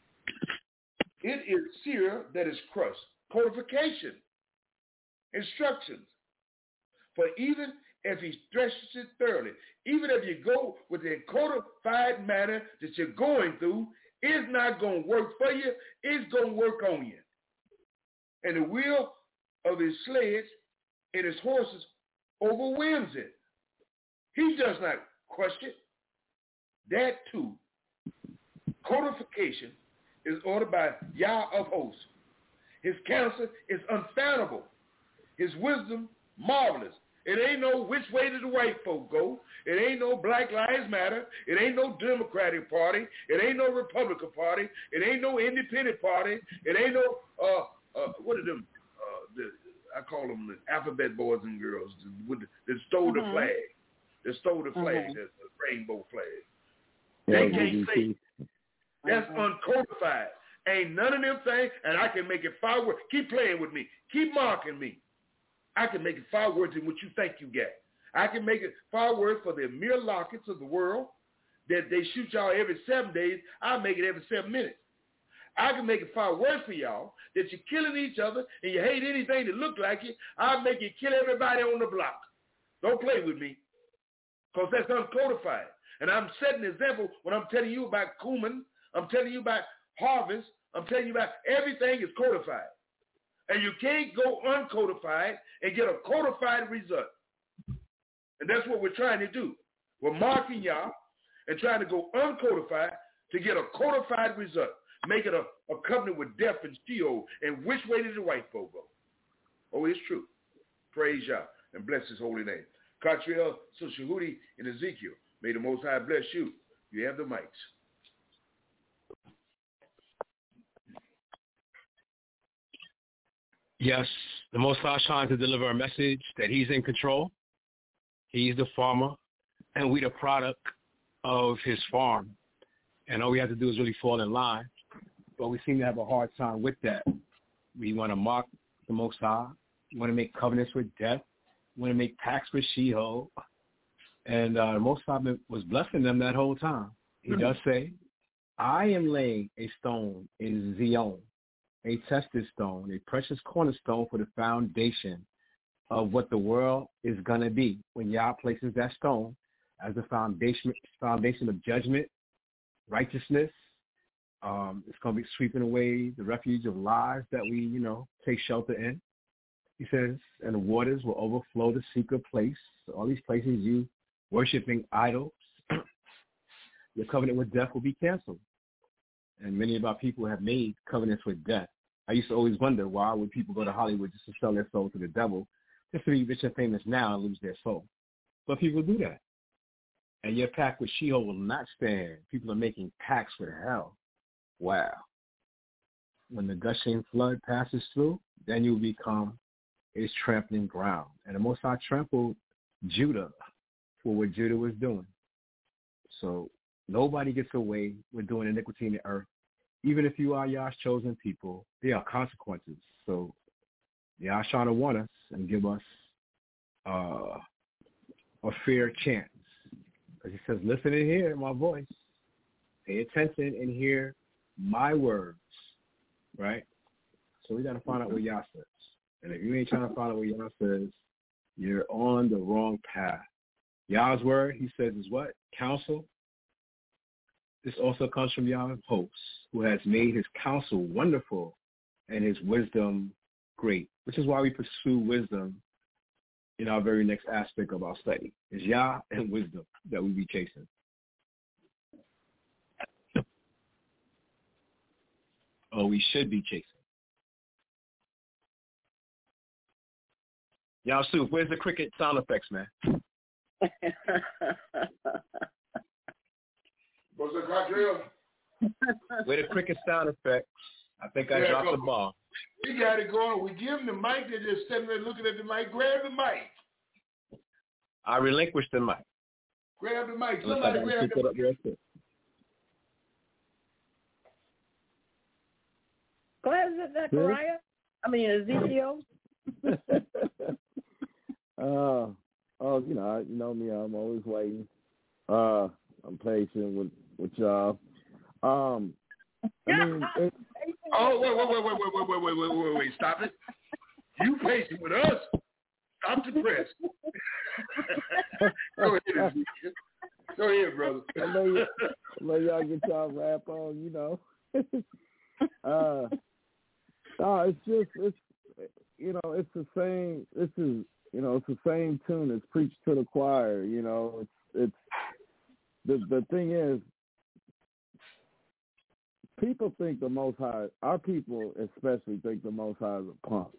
S3: It is sear that is crushed. Codification. Instructions. For even if he threshes it thoroughly, even if you go with the codified manner that you're going through, it's not going to work for you. It's going to work on you. And the wheel of his sledge and his horses overwhelms it. He does not crush it. That too, codification is ordered by Yah of hosts. His counsel is unfathomable. His wisdom, marvelous. It ain't no which way did the white folk go. It ain't no Black Lives Matter. It ain't no Democratic Party. It ain't no Republican Party. It ain't no Independent Party. It ain't no, uh, uh, what are them, uh, the, I call them the alphabet boys and girls with the, that stole
S4: mm-hmm.
S3: the flag. That stole the flag,
S4: mm-hmm.
S3: the, the rainbow flag.
S5: Yeah,
S3: they can't say it. That's
S4: mm-hmm.
S3: uncodified. Ain't none of them things, and I can make it far worse. Keep playing with me. Keep marking me. I can make it far worse than what you think you get. I can make it far worse for the mere lockets of the world that they shoot y'all every seven days. I'll make it every seven minutes. I can make it far worse for y'all that you're killing each other and you hate anything that look like you. I'll make you kill everybody on the block. Don't play with me because that's uncodified. And I'm setting an example when I'm telling you about cumin. I'm telling you about harvest. I'm telling you about everything is codified. And you can't go uncodified and get a codified result. And that's what we're trying to do. We're marking y'all and trying to go uncodified to get a codified result. Make it a, a covenant with death and Sheol. And which way did the white folk go? Oh, it's true. Praise Yah and bless his holy name. Katriel, Shehudi, and Ezekiel. May the Most High bless you. You have the mics.
S1: Yes, the Most High is trying to deliver a message that he's in control. He's the farmer, and we the product of his farm. And all we have to do is really fall in line. But we seem to have a hard time with that. We want to mock the Most High. We want to make covenants with death. We want to make pacts with Sheol. And uh, the Most High was blessing them that whole time. He mm-hmm. does say, I am laying a stone in Zion, a tested stone, a precious cornerstone for the foundation of what the world is going to be when Yah places that stone as the foundation foundation of judgment, righteousness. Um, it's going to be sweeping away the refuge of lies that we, you know, take shelter in. He says, and the waters will overflow the secret place. So all these places you worshiping idols, your covenant with death will be canceled. And many of our people have made covenants with death. I used to always wonder, why would people go to Hollywood just to sell their soul to the devil, just to be rich and famous now and lose their soul? But people do that. And your pact with Sheol will not stand. People are making pacts with hell. Wow. When the gushing flood passes through, then you will become its trampling ground. And the Most High trampled Judah for what Judah was doing. So nobody gets away with doing iniquity in the earth. Even if you are Yah's chosen people, there are consequences. So Yah's trying to warn us and give us uh, a fair chance. Because he says, listen and hear my voice. Pay attention and hear my words. Right? So we got to find out what Yah says. And if you ain't trying to find out what Yah says, you're on the wrong path. Yah's word, he says, is what? Counsel. This also comes from Yah of hosts, who has made his counsel wonderful and his wisdom great, which is why we pursue wisdom in our very next aspect of our study. It's Yah and wisdom that we be chasing. Or we should be chasing. Y'all, Sue, where's the cricket sound effects, man?
S3: What's the criteria?
S1: Where the cricket sound effects? I think I
S3: Yeah,
S1: dropped
S3: go.
S1: the ball.
S3: We got it going. We give them the mic. They're just standing there looking at the mic. Grab the mic.
S1: I relinquished the mic.
S3: Grab the mic.
S1: Unless
S3: Somebody
S1: I
S3: grab
S1: pick
S3: the
S1: it up real
S3: mic.
S1: quick.
S4: Glad is it Zechariah? I mean Ezekiel.
S5: uh, oh, you know, you know me. I'm always waiting. Uh, I'm patient with with y'all. Um, I mean, it's,
S3: Oh, wait, wait, wait, wait, wait, wait, wait, wait, wait, wait, wait. Stop it. You patient with us. Stop the press. Go ahead, Ezekiel. Go ahead, brother.
S5: I know y- I know y'all get y'all rap on, you know. uh, no, it's just it's you know it's the same. This is you know it's the same tune. It's preached to the choir. You know, it's it's the the thing is. People think the Most High, our people especially think the Most High is a punk.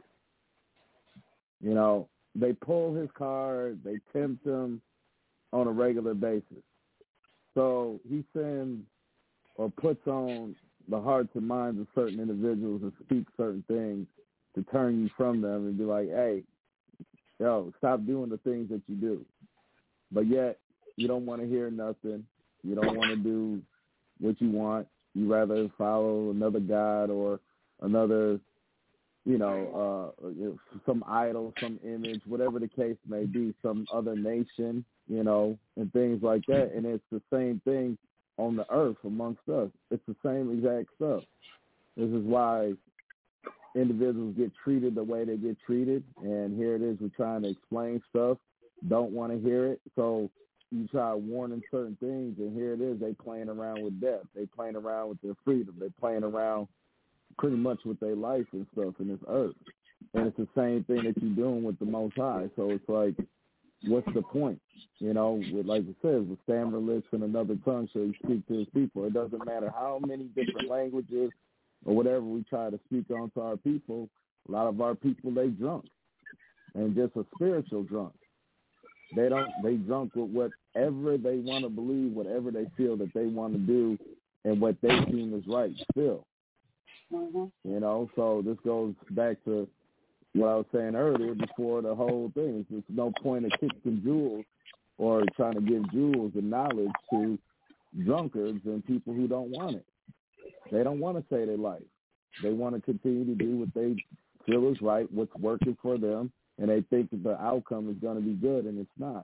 S5: You know, they pull his card, they tempt him on a regular basis. So he sends or puts on the hearts and minds of certain individuals to speak certain things to turn you from them and be like, hey, yo, stop doing the things that you do. But yet, you don't want to hear nothing. You don't want to do what you want. You rather follow another god or another, you know, uh, some idol, some image, whatever the case may be, some other nation, you know, and things like that. And it's the same thing on the earth amongst us. It's the same exact stuff. This is why individuals get treated the way they get treated. And here it is, we're trying to explain stuff, don't want to hear it. So you try warning certain things, and here it is, they playing around with death. They playing around with their freedom. They playing around pretty much with their life and stuff in this earth. And it's the same thing that you're doing with the Most High. So it's like, what's the point? You know, with, like it says, with stammered lips and another tongue shall he speak to his people. It doesn't matter how many different languages or whatever we try to speak onto our people. A lot of our people, they drunk, and just a spiritual drunk. They don't. They drunk with whatever they want to believe, whatever they feel that they want to do, and what they deem is right. Still,
S6: mm-hmm.
S5: you know. So this goes back to what I was saying earlier before the whole thing. There's no point of kicking jewels or trying to give jewels and knowledge to drunkards and people who don't want it. They don't want to say their life. They want to continue to do what they feel is right, what's working for them. And they think that the outcome is going to be good, and it's not.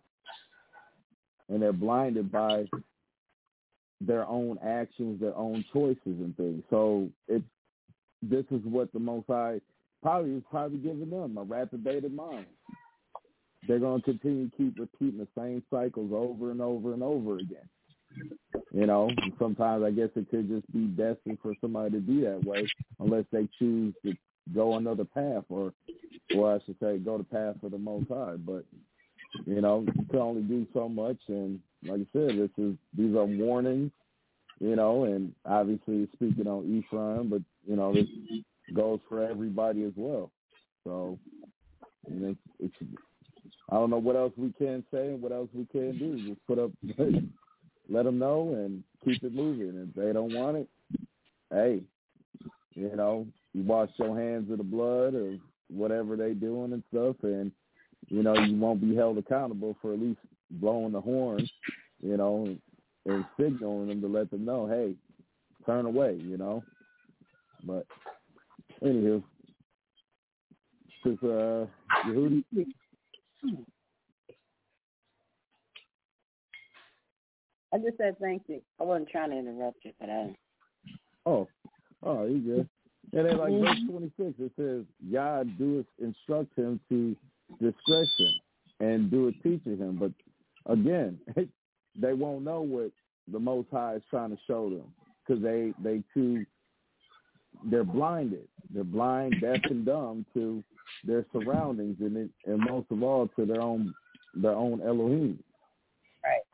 S5: And they're blinded by their own actions, their own choices and things. So it's this is what the Most High probably is probably giving them, a rapid-dated mind. They're going to continue to keep repeating the same cycles over and over and over again. You know, and sometimes I guess it could just be destined for somebody to be that way unless they choose to go another path, or or I should say go the path of the Most High. But, you know, you can only do so much, and like I said, this is these are warnings, you know, and obviously speaking on Ephraim, but, you know, this goes for everybody as well. So, you know, it's, it's, I don't know what else we can say and what else we can do. Just put up, let them know and keep it moving. If they don't want it, hey, you know, you wash your hands of the blood of whatever they doing and stuff, and, you know, you won't be held accountable for at least blowing the horn, you know, and signaling them to let them know, hey, turn away, you know. But, anywho, this uh, Yehudi.
S6: I just said thank you. I wasn't trying to interrupt you, but I...
S5: Oh, oh, you good. And then, like, verse twenty-six, it says, Yah doeth instruct him to discretion and doeth teaching him. But, again, they won't know what the Most High is trying to show them because they, they too, they're blinded. They're blind, deaf, and dumb to their surroundings and it, and most of all to their own their own Elohim.
S6: Right.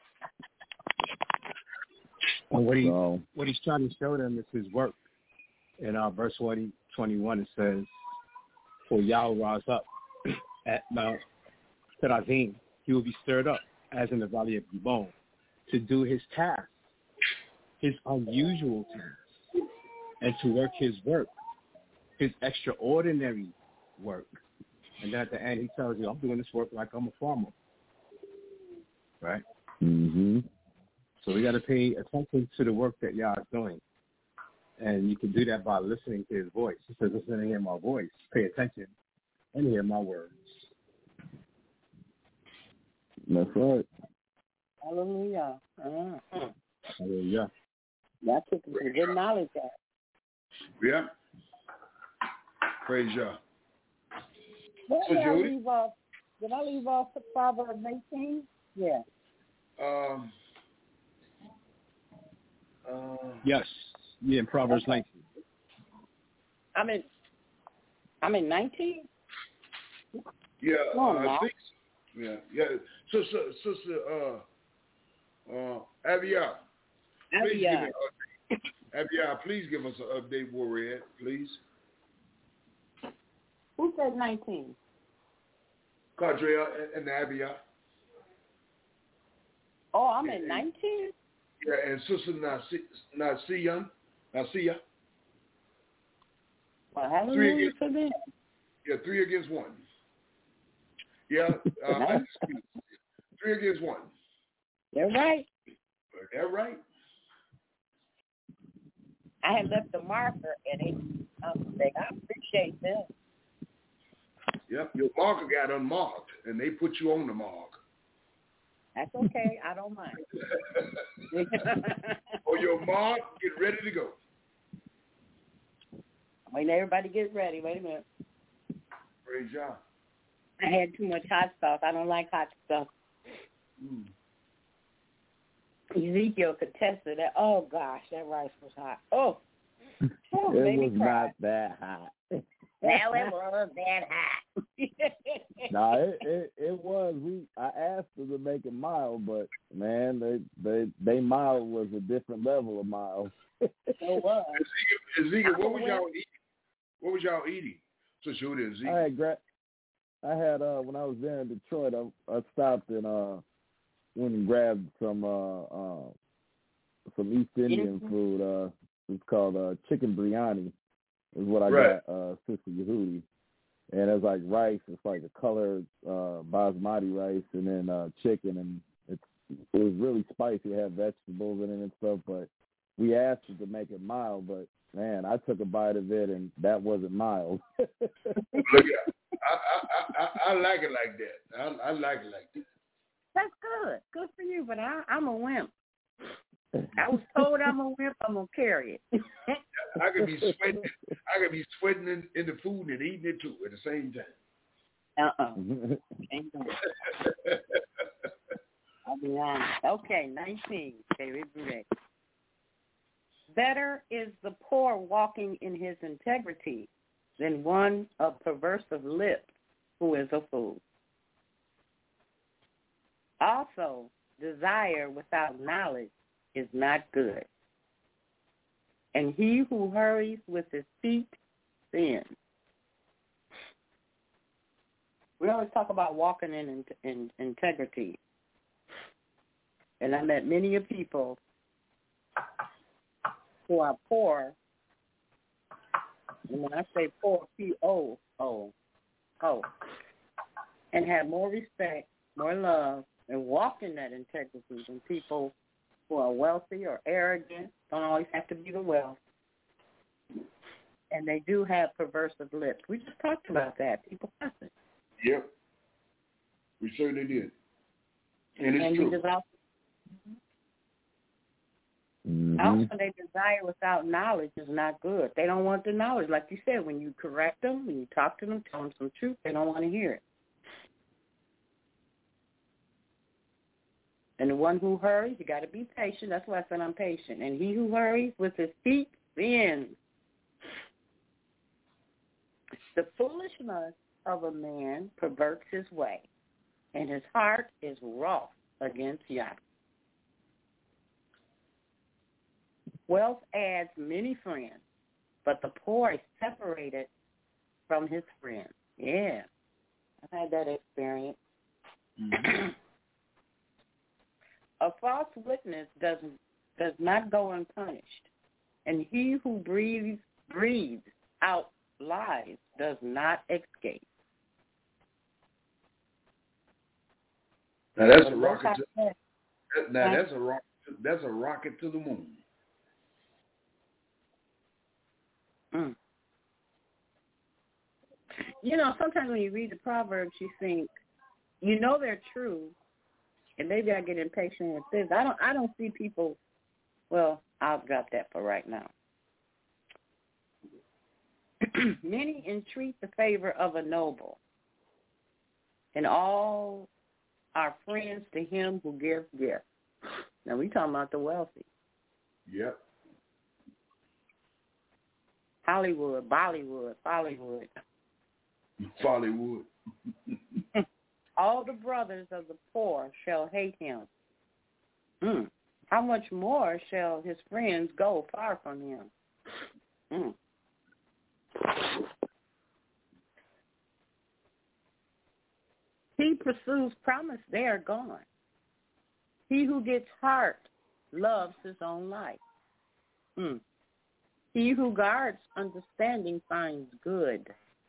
S1: And what he
S5: So,
S1: what he's trying to show them is his work. In uh, verse twenty-one, it says, "For Yah will rise up at Mount Perazim; he will be stirred up, as in the valley of Gibon, to do his task, his unusual task, and to work his work, his extraordinary work." And then at the end, he tells you, "I'm doing this work like I'm a farmer." Right?
S5: mm-hmm.
S1: So we got to pay attention to the work that Yah is doing. And you can do that by listening to his voice. He says, listen to hear my voice, pay attention, and hear my words.
S5: That's right.
S6: Hallelujah. Uh-huh.
S1: Hallelujah.
S6: Y'all took some good knowledge out.
S3: Yeah. Praise Yah.
S6: Well,
S3: So,
S6: did I
S3: Judy?
S6: leave off? Did I leave off the Proverbs eighteen? Yeah.
S3: Um. Uh,
S1: Yes. Yeah, in Proverbs
S6: Okay.
S1: nineteen.
S6: I'm in. I'm in nineteen.
S3: yeah,
S6: Come on,
S3: uh, I
S6: now.
S3: think so. Yeah, yeah. Sister, sister, uh, uh, Avia, please give me
S6: Avia.
S3: an update. Avia, please give us an update where we're at, please.
S6: Who said nineteen?
S3: Cadrea and, and Avia.
S6: Oh, I'm in nineteen.
S3: Yeah, and Sister Nasia, Nasia.
S6: Well, hallelujah for them.
S3: Yeah, three against one. Yeah, uh,
S6: Nice.
S3: three against one.
S6: They're right.
S3: Is that right?
S6: I had left a marker, and they, um, they I appreciate them.
S3: Yep, your marker got unmarked, and they put you on the mark.
S6: That's okay. I don't mind.
S3: On your mark, get ready to go.
S6: Wait, everybody get ready. Wait a minute.
S3: Praise Yah.
S6: I had too much hot stuff. I don't like hot stuff.
S3: Mm.
S6: Ezekiel could test it. That, oh, gosh, that rice was hot. Oh, oh
S5: It
S6: made
S5: was
S6: me cry.
S5: not that hot.
S6: Now it was that hot.
S5: No, it, it it was. We I asked them to make it mild, but man, they they they mild was a different level of mild.
S6: It was.
S3: Ezekiel, Ezekiel what was y'all eating? What was y'all eating? So shoot it, Ezekiel.
S5: I had gra- I had uh when I was there in Detroit, I, I stopped and uh went and grabbed some uh, uh some East Indian food. Uh, it's called uh chicken biryani. Is what I
S3: right.
S5: got, uh, Sister Yehudi. And it's like rice. It's like a colored uh, basmati rice, and then uh, chicken, and it's it was really spicy. It had vegetables in it and stuff. But we asked it to make it mild. But man, I took a bite of it, and that wasn't mild.
S3: Look at, I, I, I I like it like that. I, I like it like that.
S6: That's good. Good for you. But I, I'm a wimp. I was told I'm a wimp. I'm gonna carry it.
S3: I could be sweating. I could be sweating in, in the food and eating it too at the same time.
S6: Uh uh Ain't done. I'll be honest. Okay, nineteen. Okay, we're ready. Better is the poor walking in his integrity than one of perversive lips who is a fool. Also, desire without knowledge is not good. And he who hurries with his feet sins. We always talk about walking in, in, in integrity. And I met many of people who are poor. And when I say poor, P O O O, and have more respect, more love, and walk in that integrity than people who are wealthy or arrogant. Don't always have to be the wealth. And they do have perversive lips. We just talked about that. People cussing.
S3: Yep. We certainly did. And it's
S6: and
S3: true.
S6: We develop,
S5: Mm-hmm.
S6: also, they desire without knowledge is not good. They don't want the knowledge. Like you said, when you correct them, when you talk to them, tell them some truth, they don't want to hear it. And the one who hurries, you got to be patient. That's why I said I'm patient. And he who hurries with his feet sins. The foolish must of a man perverts his way, and his heart is wroth against Yah. Wealth adds many friends, but the poor is separated from his friends. Yeah, I've had that experience. Mm-hmm. A false witness does, does not go unpunished, and he who breathes, breathes out lies does not escape.
S3: Now that's a rocket. To, that, now that's a rocket. That's a rocket to the moon.
S6: Mm. You know, sometimes when you read the Proverbs, you think, you know, they're true, and maybe I get impatient with this. I don't. I don't see people. Well, I'll drop that for right now. Many entreat the favor of a noble, and all are friends to him who gives gifts. Now, we talking about the wealthy.
S3: Yep.
S6: Hollywood, Bollywood, Bollywood.
S3: Bollywood.
S6: All the brothers of the poor shall hate him. Mm. How much more shall his friends go far from him? Mm. He pursues promise, they are gone. He who gets heart loves his own life. Mm. He who guards understanding finds good.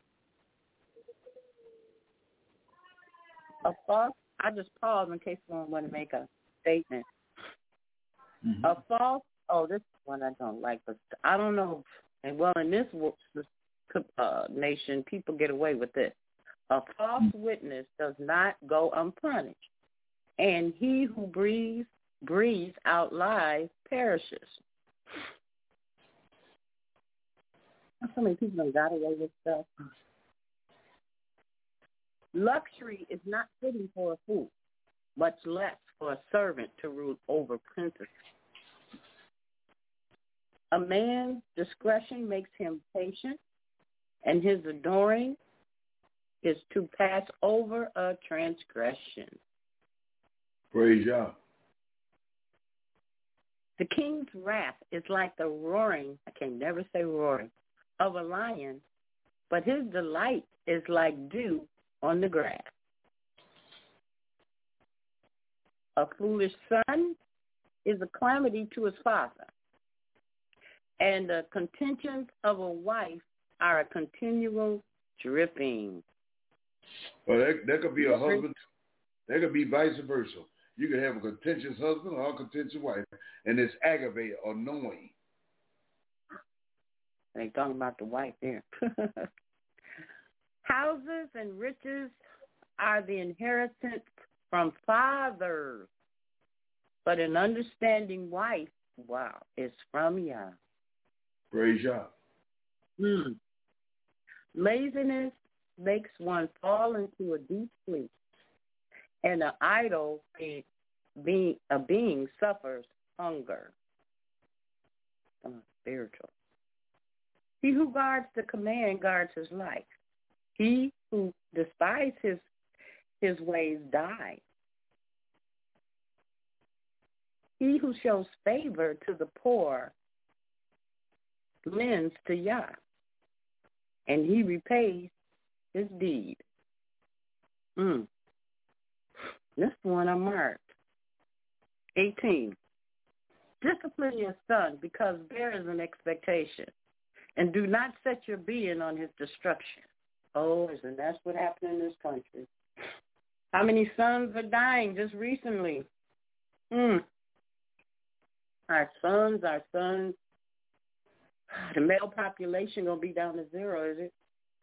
S6: A false, I just pause in case someone want to make a statement. Mm-hmm. A false, oh, this one I don't like, but I don't know. And well, in this uh, nation, people get away with this. A false witness does not go unpunished, and he who breathes, breathes out lies perishes. So many people have got away with stuff. Luxury is not fitting for a fool, much less for a servant to rule over princes. A man's discretion makes him patient, and his adoring is to pass over a transgression.
S3: Praise Yah.
S6: The king's wrath is like the roaring, I can never say roaring, of a lion, but his delight is like dew on the grass. A foolish son is a calamity to his father, and the contentions of a wife are a continual dripping.
S3: Well, that, that could be a husband. That could be vice versa. You could have a contentious husband or a contentious wife, and it's aggravated or annoying.
S6: They talking about the wife there. Houses and riches are the inheritance from fathers, but an understanding wife, wow, is from Yah.
S3: Praise Yah.
S6: Hmm. Laziness makes one fall into a deep sleep, and an idle being, being, a being suffers hunger. Oh, spiritual. He who guards the command guards his life. He who despises his, his ways dies. He who shows favor to the poor lends to Yah, and he repays his deed. Mm. This one I marked. eighteen. Discipline your son because there is an expectation, and do not set your being on his destruction. Oh, and that's what happened in this country. How many sons are dying just recently? Mm. Our sons, our sons. The male population going to be down to zero, is it?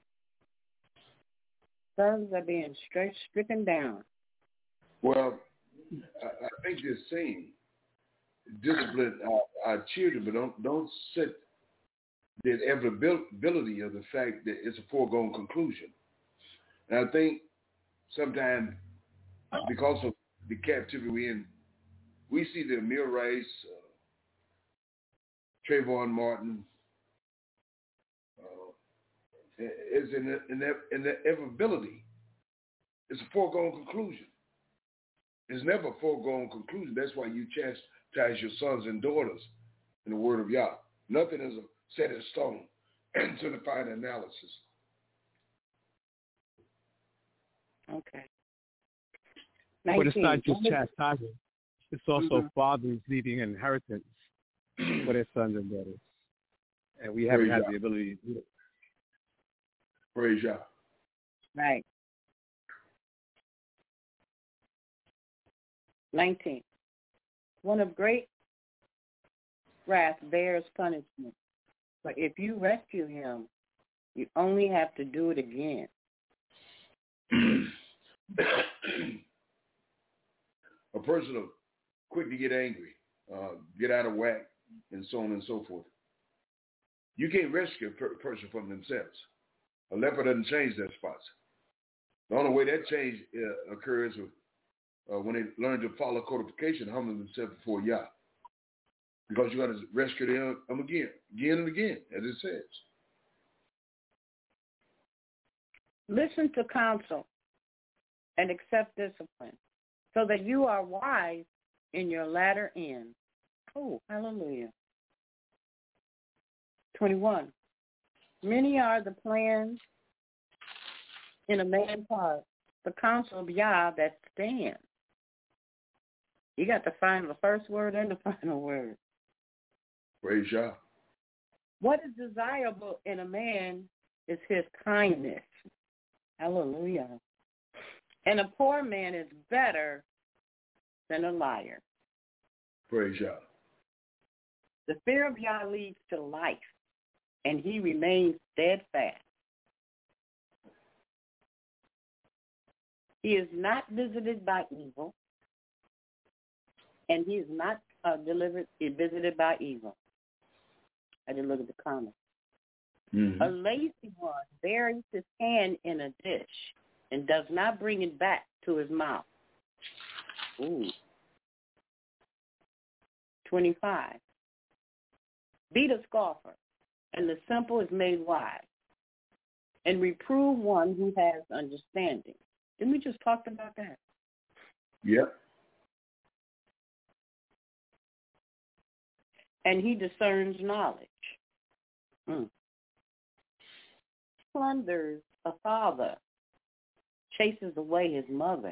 S6: Sons are being straight stricken down.
S3: Well, I, I think they're saying discipline our, our children, but don't don't set the inevitability of the fact that it's a foregone conclusion. And I think sometimes because of the captivity we're in, we see the Amir Rice, uh, Trayvon Martin, uh, is an inevitability. It's a foregone conclusion. It's never a foregone conclusion. That's why you chastise your sons and daughters in the word of Yah. Nothing is set in stone until the final analysis.
S6: Okay.
S1: But it's not just chastising. It's also
S6: mm-hmm.
S1: fathers leaving an inheritance for their sons and daughters. And we haven't
S3: Praise
S1: had
S3: Yah.
S1: the ability to do it.
S3: Praise Yah.
S6: Right. nineteen. One of great wrath bears punishment. But if you rescue him, you only have to do it again.
S3: A person will quick to get angry, uh, get out of whack, and so on and so forth. You can't rescue a per- person from themselves. A leper doesn't change their spots. The only way that change uh, occurs with, uh, when they learn to follow codification, humble themselves before Yah. Because you got to rescue them um, again, again and again, as it says.
S6: Listen to counsel and accept discipline, so that you are wise in your latter end. Oh, hallelujah. twenty-one. Many are the plans in a man's heart, the counsel of Yah that stands. You got to find the first word and the final word.
S3: Praise Yah.
S6: What is desirable in a man is his kindness. Hallelujah. And a poor man is better than a liar.
S3: Praise Yah.
S6: The fear of Yah leads to life, and he remains steadfast. He is not visited by evil, and he is not uh, delivered, visited by evil. I didn't look at the comment.
S3: Mm-hmm.
S6: A lazy one buries his hand in a dish and does not bring it back to his mouth. Ooh. twenty-five. Beat a scoffer, and the simple is made wise, and reprove one who has understanding. Didn't we just talk about that?
S3: Yep.
S6: And he discerns knowledge. Mm. Plunders a father, chases away his mother.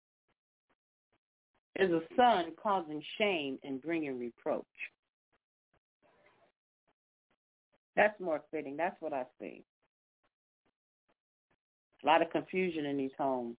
S6: Is a son causing shame and bringing reproach. That's more fitting. That's what I see. A lot of confusion in these homes.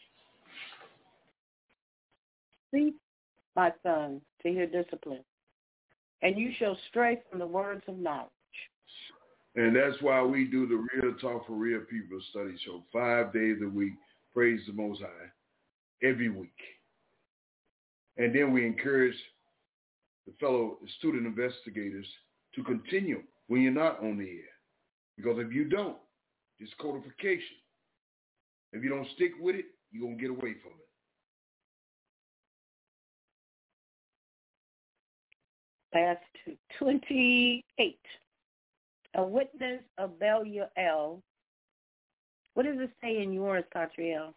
S6: Seek, my son, to hear discipline, and you shall stray from the words of knowledge.
S3: And that's why we do the Real Talk for Real People study show five days a week. Praise the Most High every week. And then we encourage the fellow student investigators to continue when you're not on the air. Because if you don't, it's codification. If you don't stick with it, you're going to get away from it.
S6: Past to twenty-eight. A witness of Belial. What does it say in yours, Catriel?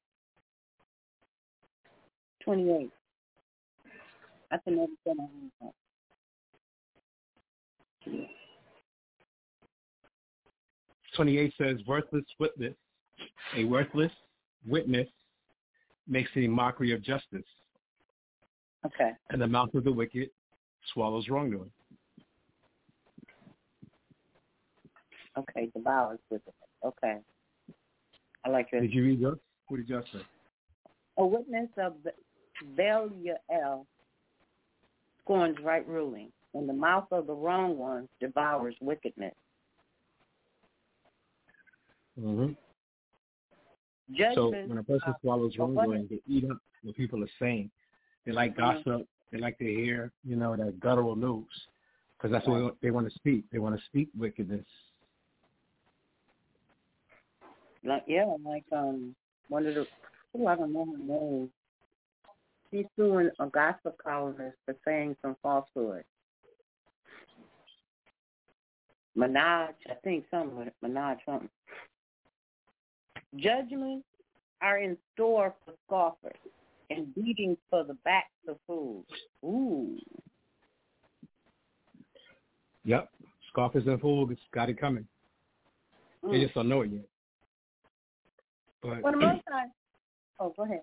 S6: twenty-eight. I can never say that.
S1: twenty-eight says, worthless witness. A worthless witness makes a mockery of justice.
S6: Okay.
S1: And the mouth of the wicked swallows wrongdoing.
S6: Okay, the violence with it. Okay. I like it.
S1: Did you read yours? What did you say?
S6: A witness of Belial scorns right ruling, and the mouth of the wrong one devours wickedness.
S1: Mm-hmm.
S6: Judgment,
S1: so when a person
S6: uh,
S1: swallows wrongdoing, they eat up what people are saying. They like
S6: mm-hmm.
S1: gossip. They like to hear, you know, that guttural news, because that's right. what they want to speak. They want to speak wickedness.
S6: Like yeah, like um one of the oh, I don't know her name. She's suing a gossip columnist for saying some falsehood. Minaj, I think something with Minaj something. Judgments are in store for scoffers, and beatings for the backs of fools. Ooh.
S1: Yep. Scoffers and fools got it coming. Mm. They just don't know it yet. But
S6: well, the most I, oh, go ahead.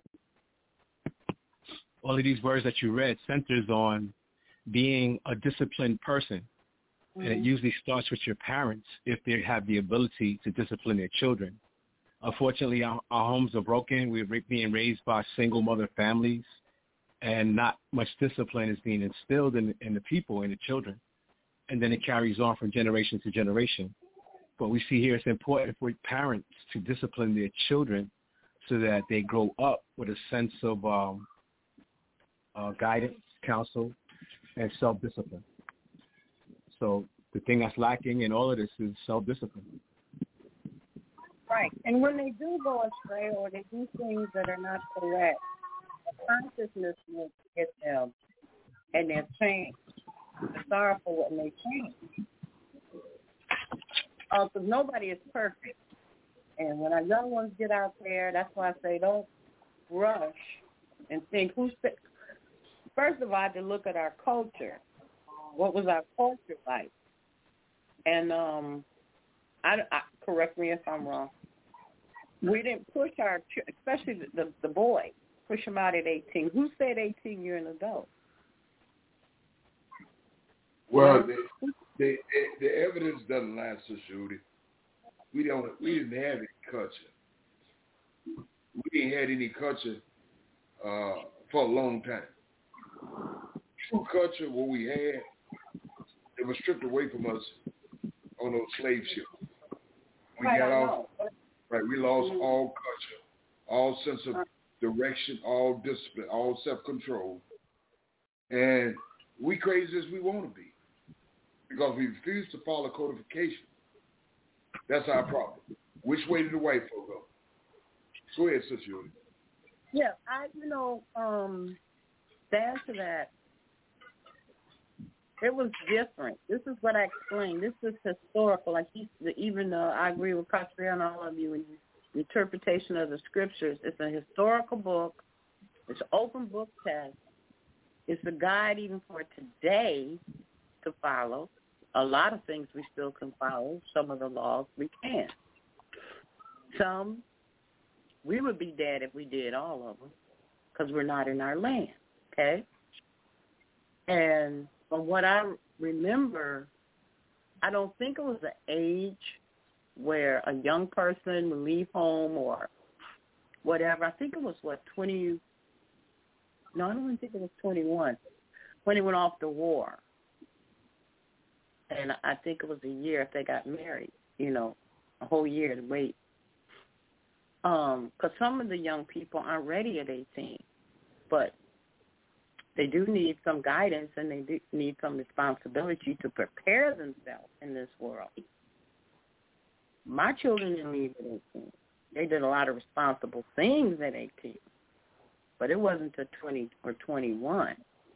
S1: All of these words that you read centers on being a disciplined person. Mm-hmm. And it usually starts with your parents if they have the ability to discipline their children. Unfortunately, our, our homes are broken. We're being raised by single mother families, and not much discipline is being instilled in, in the people, in the children. And then it carries on from generation to generation. But we see here it's important for parents to discipline their children so that they grow up with a sense of um, uh, guidance, counsel, and self-discipline. So the thing that's lacking in all of this is self-discipline.
S6: Right. And when they do go astray or they do things that are not correct, the consciousness will hit them and they'll change. They're sorrowful when they change. Because uh, nobody is perfect. And when our young ones get out there, that's why I say don't rush and think who's – first of all, I had to look at our culture. What was our culture like? And um, I, I, correct me if I'm wrong. We didn't push our, especially the, the, the boys, push them out at eighteen. Who said eighteen you're an adult?
S3: Well, the, the, the evidence doesn't lie, Sister Judy. We don't. We didn't have any culture. We didn't have any culture uh, for a long time. True culture, what we had, it was stripped away from us on those slave ships. We
S6: right,
S3: got off. Right, we lost mm-hmm. all culture, all sense of direction, all discipline, all self-control, and we crazy as we want to be because we refuse to follow codification. That's our problem. Which way did the white folk go? Go ahead, Sister Judy.
S6: Yeah, I, you know, um, to answer that, it was different. This is what I explained. This is historical. Like he, even though I agree with Pastor and all of you in the interpretation of the scriptures, it's a historical book. It's an open book test. It's a guide even for today to follow. A lot of things we still can follow. Some of the laws we can't. Some, we would be dead if we did all of them because we're not in our land, okay? And from what I remember, I don't think it was an age where a young person would leave home or whatever. I think it was, what, twenty, no, I don't even think it was twenty-one, when he went off to war. And I think it was a year if they got married, you know, a whole year to wait. Um, because some of the young people aren't ready at eighteen, but they do need some guidance and they do need some responsibility to prepare themselves in this world. My children didn't leave at eighteen. They did a lot of responsible things at eighteen, but it wasn't until twenty or twenty-one.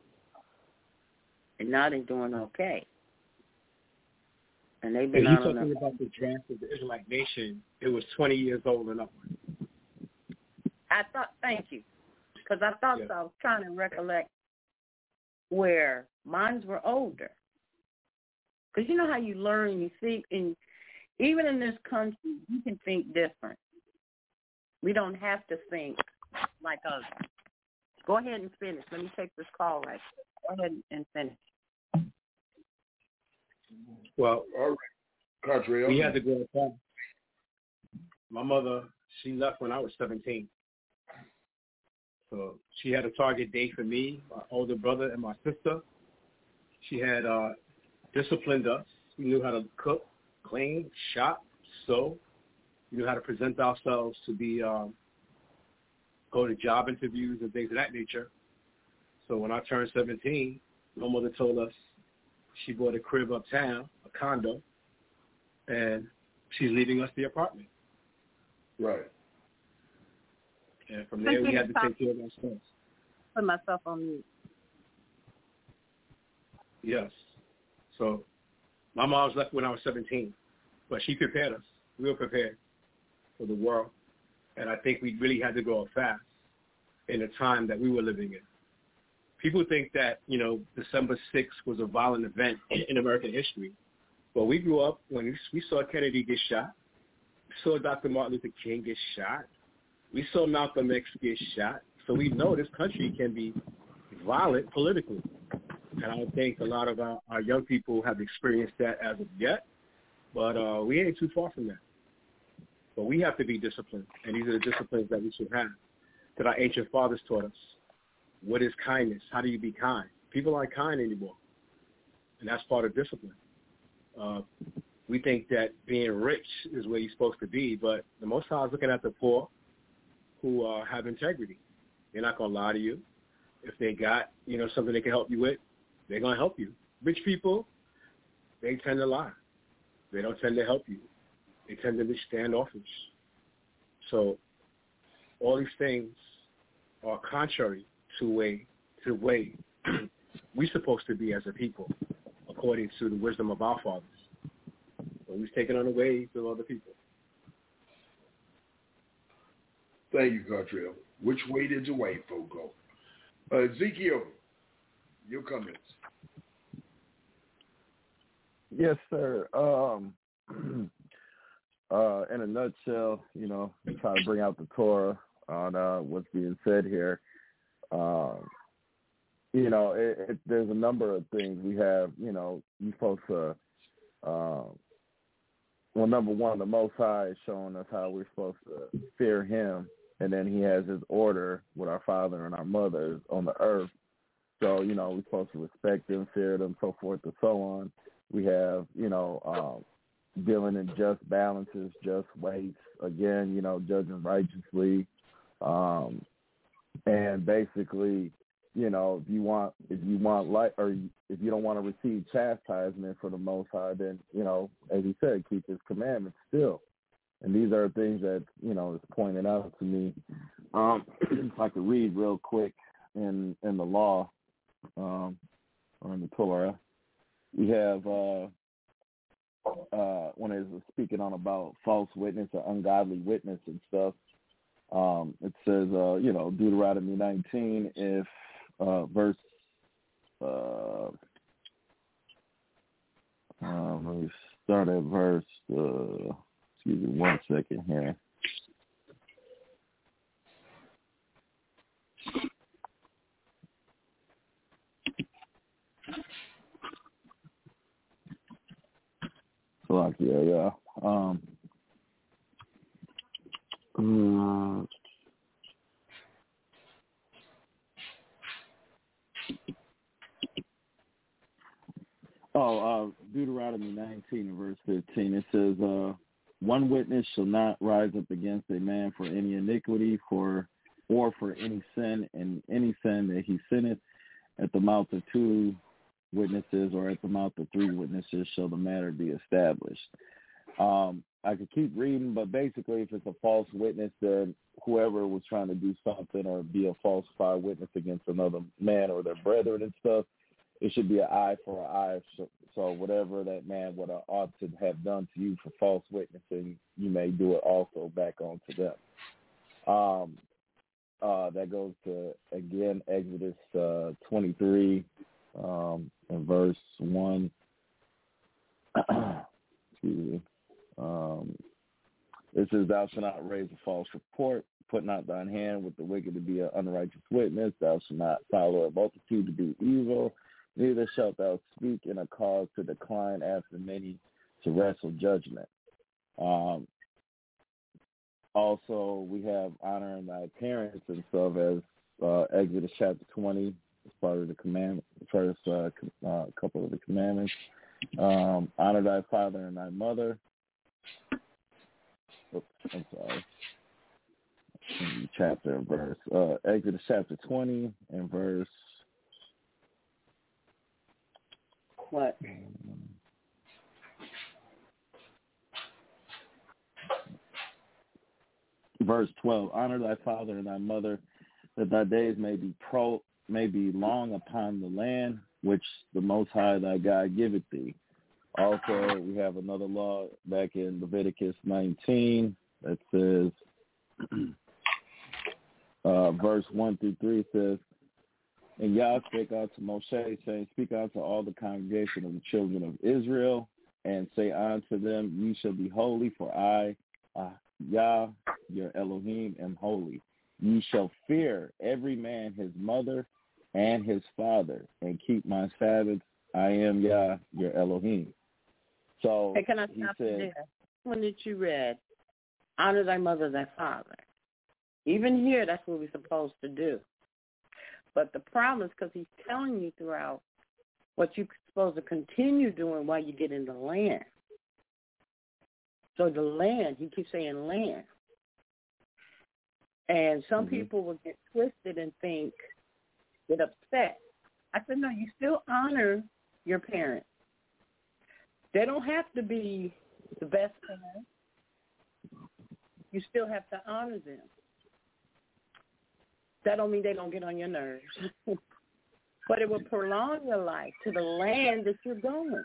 S6: And now they're doing okay. And they've been
S1: yeah,
S6: on.
S1: You're talking
S6: enough.
S1: about the draft of the Israelite nation. It was twenty years old and upward.
S6: I thought, thank you, because I thought yeah. so. I was trying to recollect where mines were older. Because you know how you learn, you think, and even in this country, you can think different. We don't have to think like others. Go ahead and finish. Let me take this call right. Go ahead and finish.
S1: Well,
S3: all right. Country,
S1: we had to go home. My mother, she left when I was seventeen. So she had a target date for me, my older brother, and my sister. She had uh, disciplined us. We knew how to cook, clean, shop, sew. We knew how to present ourselves to be um, go to job interviews and things of that nature. So when I turned seventeen, my mother told us she bought a crib uptown, a condo, and she's leaving us the apartment.
S3: Right.
S1: And from there, we had to take care of ourselves.
S6: Put myself on mute.
S1: Yes. So my mom was left when I was seventeen, but she prepared us. We were prepared for the world. And I think we really had to grow up fast in the time that we were living in. People think that, you know, December sixth was a violent event in American history. But we grew up when we saw Kennedy get shot. We saw Doctor Martin Luther King get shot. We saw Malcolm X get shot. So we know this country can be violent politically. And I don't think a lot of our, our young people have experienced that as of yet. But uh, we ain't too far from that. But we have to be disciplined. And these are the disciplines that we should have, that our ancient fathers taught us. What is kindness? How do you be kind? People aren't kind anymore. And that's part of discipline. Uh, we think that being rich is where you're supposed to be, but the Most High is looking at the poor who uh, have integrity. They're not going to lie to you. If they got, you know, something they can help you with, they're going to help you. Rich people, they tend to lie. They don't tend to help you. They tend to be standoffish. So all these things are contrary to way to the way we're supposed to be as a people, according to the wisdom of our fathers. But we've taken on the ways of other people.
S3: Thank you, Gartrell. Which way did the white folk go? Uh, Ezekiel, your comments.
S5: Yes, sir. Um, uh, in a nutshell, you know, try to bring out the Torah on uh, what's being said here. Um, you know, it, it, there's a number of things we have. You know, you folks are. Uh, well, number one, the Most High is showing us how we're supposed to fear Him, and then He has His order with our father and our mothers on the earth. So, you know, we're supposed to respect them, fear them, so forth and so on. We have, you know, um, dealing in just balances, just weights. Again, you know, judging righteously, um, and basically, you know, if you want, if you want light, or if you don't want to receive chastisement for the Most High, then, you know, as He said, keep His commandments still. And these are things that, you know, is pointed out to me. Um, if I could read real quick in in the law, um, or in the Torah, we have uh, uh, when it's speaking on about false witness or ungodly witness and stuff. Um, it says, uh, you know, Deuteronomy nineteen, if uh, verse, uh, um, let me start at verse, uh, excuse me one second here. So, like, yeah, yeah. Um, uh, Oh, uh, Deuteronomy nineteen and verse fifteen, it says, uh, one witness shall not rise up against a man for any iniquity for or for any sin, and any sin that he sinneth. At the mouth of two witnesses or at the mouth of three witnesses shall the matter be established. Um, I could keep reading, but basically if it's a false witness, then whoever was trying to do something or be a falsified witness against another man or their brethren and stuff, it should be an eye for an eye. So, so whatever that man would have ought to have done to you for false witnessing, you may do it also back onto them. Um, uh, that goes to, again, Exodus uh, twenty-three um, and verse one. Excuse me. Um, it says, thou shalt not raise a false report. Put not thine hand with the wicked to be an unrighteous witness. Thou shalt not follow a multitude to do evil. Neither shalt thou speak in a cause to decline after many to wrestle judgment. Um, also, we have honoring thy parents and stuff as uh, Exodus chapter twenty as part of the commandment, first uh, uh, couple of the commandments. Um, honor thy father and thy mother. Oops, I'm sorry. Chapter and verse. Uh, Exodus chapter twenty and verse.
S6: What?
S5: Verse twelve. Honor thy father and thy mother, that thy days may be pro may be long upon the land which the Most High thy God giveth thee. Also, we have another law back in Leviticus nineteen that says, uh, verse one through three says, "And Yah spake out to Moshe, saying, Speak out to all the congregation of the children of Israel, and say unto them, Ye shall be holy, for I, uh, Yah, your Elohim, am holy. Ye shall fear every man his mother and his father, and keep my Sabbaths. I am Yah, your Elohim." So
S6: hey, can I
S5: he
S6: stop
S5: said,
S6: you there? When did you read, honor thy mother, thy father? Even here, that's what we're supposed to do. But the problem is because he's telling you throughout what you're supposed to continue doing while you get in the land. So the land, he keeps saying land. And some mm-hmm. people will get twisted and think, get upset. I said, no, you still honor your parents. They don't have to be the best parents. You still have to honor them. That don't mean they don't get on your nerves. But it will prolong your life to the land that you're going.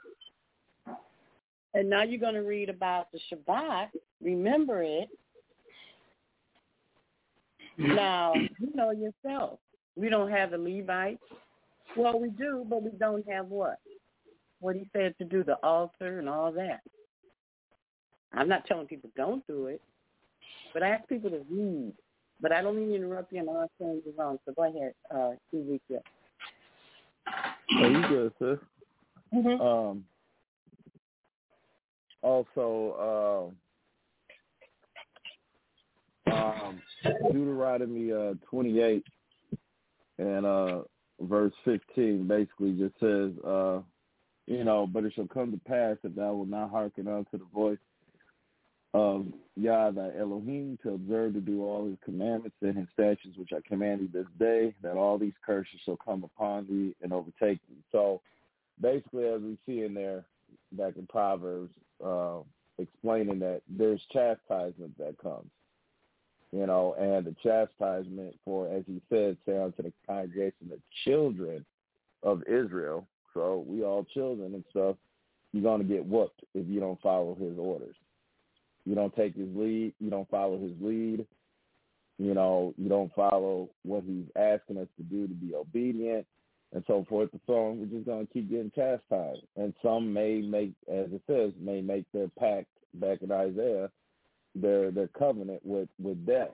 S6: And now you're going to read about the Shabbat. Remember it. Now, you know yourself. We don't have the Levites. Well, we do, but we don't have what? What he said to do, the altar and all that. I'm not telling people don't do it, but I ask people to read. But I don't mean to interrupt you, and I'm saying you wrong, so go ahead, uh, Ezekiel.
S5: Oh, you good, sis.
S6: Mm-hmm.
S5: Um, also, uh, um, Deuteronomy uh, twenty-eight and uh, verse fifteen basically just says, uh, you know, but it shall come to pass if thou wilt not hearken unto the voice of Yah thy Elohim, to observe to do all his commandments and his statutes which I command thee this day, that all these curses shall come upon thee and overtake thee. So basically, as we see in there back in Proverbs, uh, explaining that there's chastisement that comes, you know, and the chastisement for, as he said, say unto the congregation, the children of Israel. So we all children and stuff. You're going to get whooped if you don't follow his orders. You don't take his lead. You don't follow his lead. You know, you don't follow what he's asking us to do to be obedient and so forth and so on. We're just going to keep getting chastised. And some may make, as it says, may make their pact back in Isaiah, their their covenant with, with death.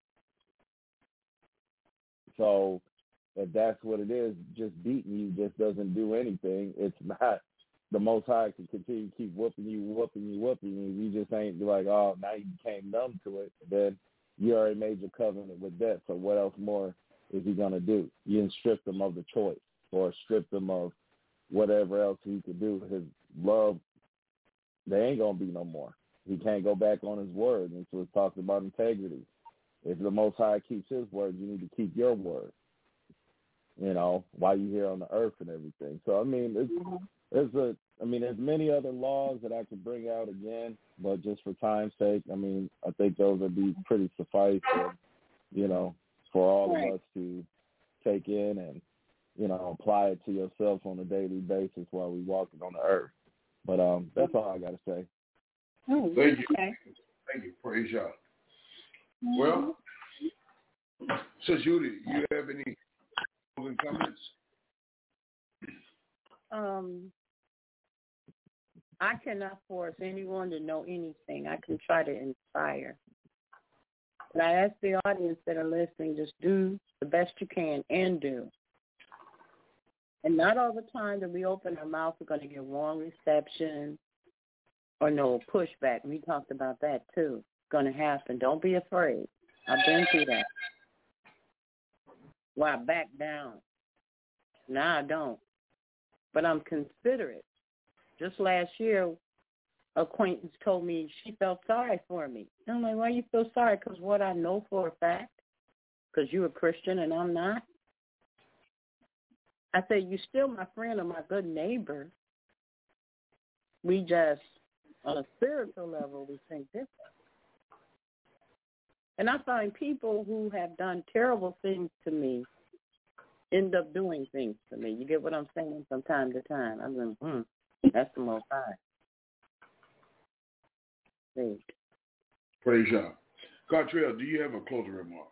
S5: So if that's what it is, just beating you just doesn't do anything. It's not. The Most High can continue to keep whooping you, whooping you, whooping you. You just ain't like, oh, now you became numb to it. Then you already made your covenant with death. So what else more is he going to do? You didn't strip them of the choice or strip them of whatever else he could do. His love, they ain't going to be no more. He can't go back on his word. And so it talks about integrity. If the Most High keeps his word, you need to keep your word, you know, while you're here on the earth and everything. So, I mean, it's... Mm-hmm. There's a, I mean, there's many other laws that I could bring out again, but just for time's sake, I mean, I think those would be pretty suffice, and, you know, for all right. of us to take in and, you know, apply it to yourself on a daily basis while we walking on the earth. But um, that's all I got to say.
S3: Oh, Thank you. Okay. Thank you. Praise God. Mm-hmm. Well, so Judy, you have any closing comments?
S6: Um, I cannot force anyone to know anything. I can try to inspire. But I ask the audience that are listening, just do the best you can and do. And not all the time that we open our mouth, we're going to get warm reception or no pushback. We talked about that too. It's going to happen. Don't be afraid. I've been through that. Well, I back down. Now I don't. But I'm considerate. Just last year, acquaintance told me she felt sorry for me. And I'm like, why you feel sorry? Because what I know for a fact, because you're a Christian and I'm not. I said, you're still my friend or my good neighbor. We just, on a spiritual level, we think different. And I find people who have done terrible things to me end up doing things to me. You get what I'm saying? From time to time. I'm like, hmm, that's the Most High.
S3: Praise God. Cartrell, do you have a closing remark?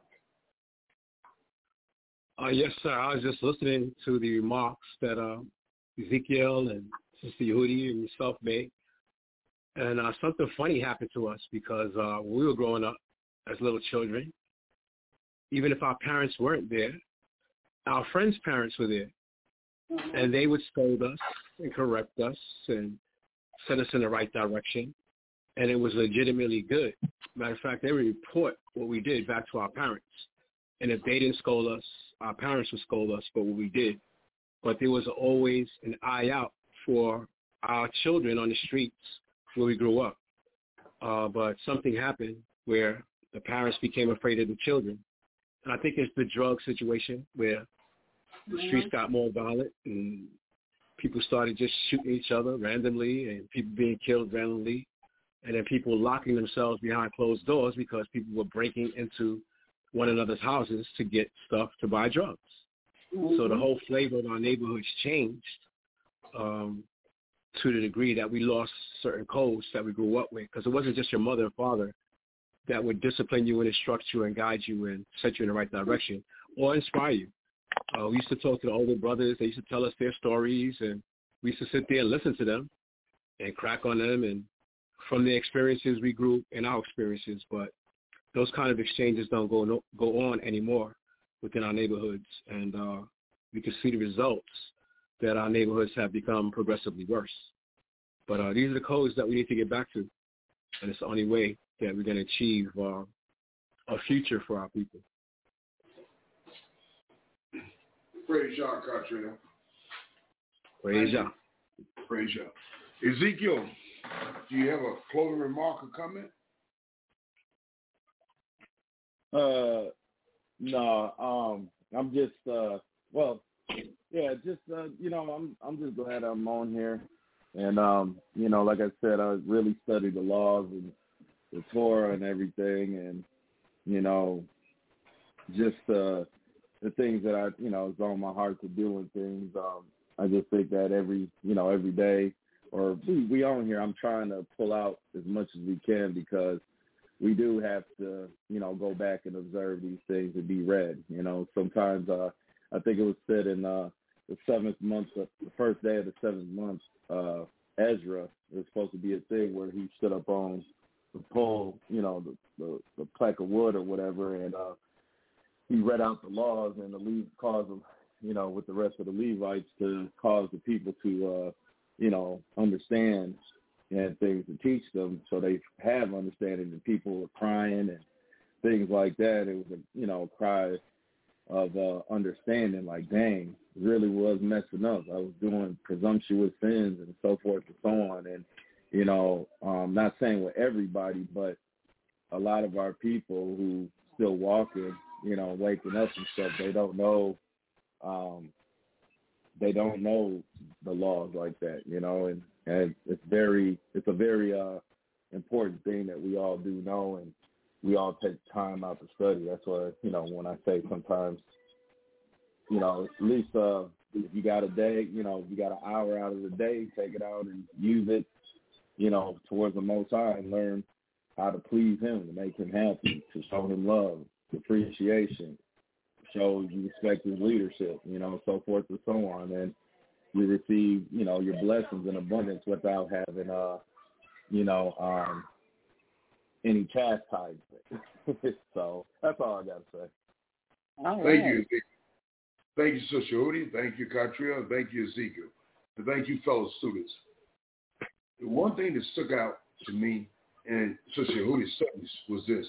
S1: Uh, yes, sir. I was just listening to the remarks that uh, Ezekiel and Sister Yehudi and yourself made. And uh, something funny happened to us because uh, when we were growing up as little children, even if our parents weren't there, our friends' parents were there. Mm-hmm. And they would scold us and correct us and set us in the right direction. And it was legitimately good. Matter of fact, they would report what we did back to our parents. And if they didn't scold us, our parents would scold us for what we did. But there was always an eye out for our children on the streets where we grew up. Uh, but something happened where the parents became afraid of the children. And I think it's the drug situation where the streets got more violent and people started just shooting each other randomly and people being killed randomly. And then people locking themselves behind closed doors because people were breaking into one another's houses to get stuff to buy drugs. Mm-hmm. So the whole flavor of our neighborhoods changed um, to the degree that we lost certain codes that we grew up with, because it wasn't just your mother and father that would discipline you and instruct you and guide you and set you in the right direction or inspire you. Uh, we used to talk to the older brothers. They used to tell us their stories, and we used to sit there and listen to them and crack on them. And from their experiences, we grew in our experiences. But those kind of exchanges don't go no, go on anymore within our neighborhoods. And uh, we can see the results that our neighborhoods have become progressively worse. But uh, these are the codes that we need to get back to. And it's the only way that we're going to achieve uh, a future for our people.
S3: Praise Yah, Cartrell.
S1: Praise Yah.
S3: Praise Yah. Ezekiel, do you have a closing remark or comment?
S5: Uh, no, um, I'm just, uh, well, yeah, just, uh, you know, I'm, I'm just glad I'm on here. And, um, you know, like I said, I really studied the laws and the Torah and everything. And, you know, just, uh, the things that I, you know, is on my heart to do and things. Um, I just think that every, you know, every day, or we, we on here, I'm trying to pull out as much as we can, because we do have to, you know, go back and observe these things and be read. You know, sometimes uh, I think it was said in uh, the seventh month, of, the first day of the seventh month, uh, Ezra, it was supposed to be a thing where he stood up on the pole, you know, the, the, the plank of wood or whatever, and uh, he read out the laws, and the Lev caused them, you know, with the rest of the Levites to cause the people to, uh, you know, understand and things to teach them, so they have understanding. And people were crying and things like that. It was a, you know, cry of uh, understanding, like, dang, it really was messing up. I was doing presumptuous sins and so forth and so on. And, you know, um, not saying with everybody, but a lot of our people who still walking, you know, waking up and stuff, they don't know, um, they don't know the laws like that, you know, and, and it's very, it's a very uh, important thing that we all do know, and we all take time out to study. That's why, you know, when I say sometimes, you know, at least uh, if you got a day, you know, if you got an hour out of the day, take it out and use it, you know, towards the Most High, and learn how to please Him, to make Him happy, to show Him love, appreciation, show you respect His leadership, you know, so forth and so on. And you receive, you know, your blessings in abundance without having, uh, you know, um, any chastisement. So that's all I got to say.
S6: All
S3: Thank
S6: right.
S3: you, Ezekiel. Thank you, Sister Yehudi. Thank you, Cartrell. Thank you, Ezekiel. And thank you, fellow students. The one thing that stuck out to me in Sister Yehudi's studies was this.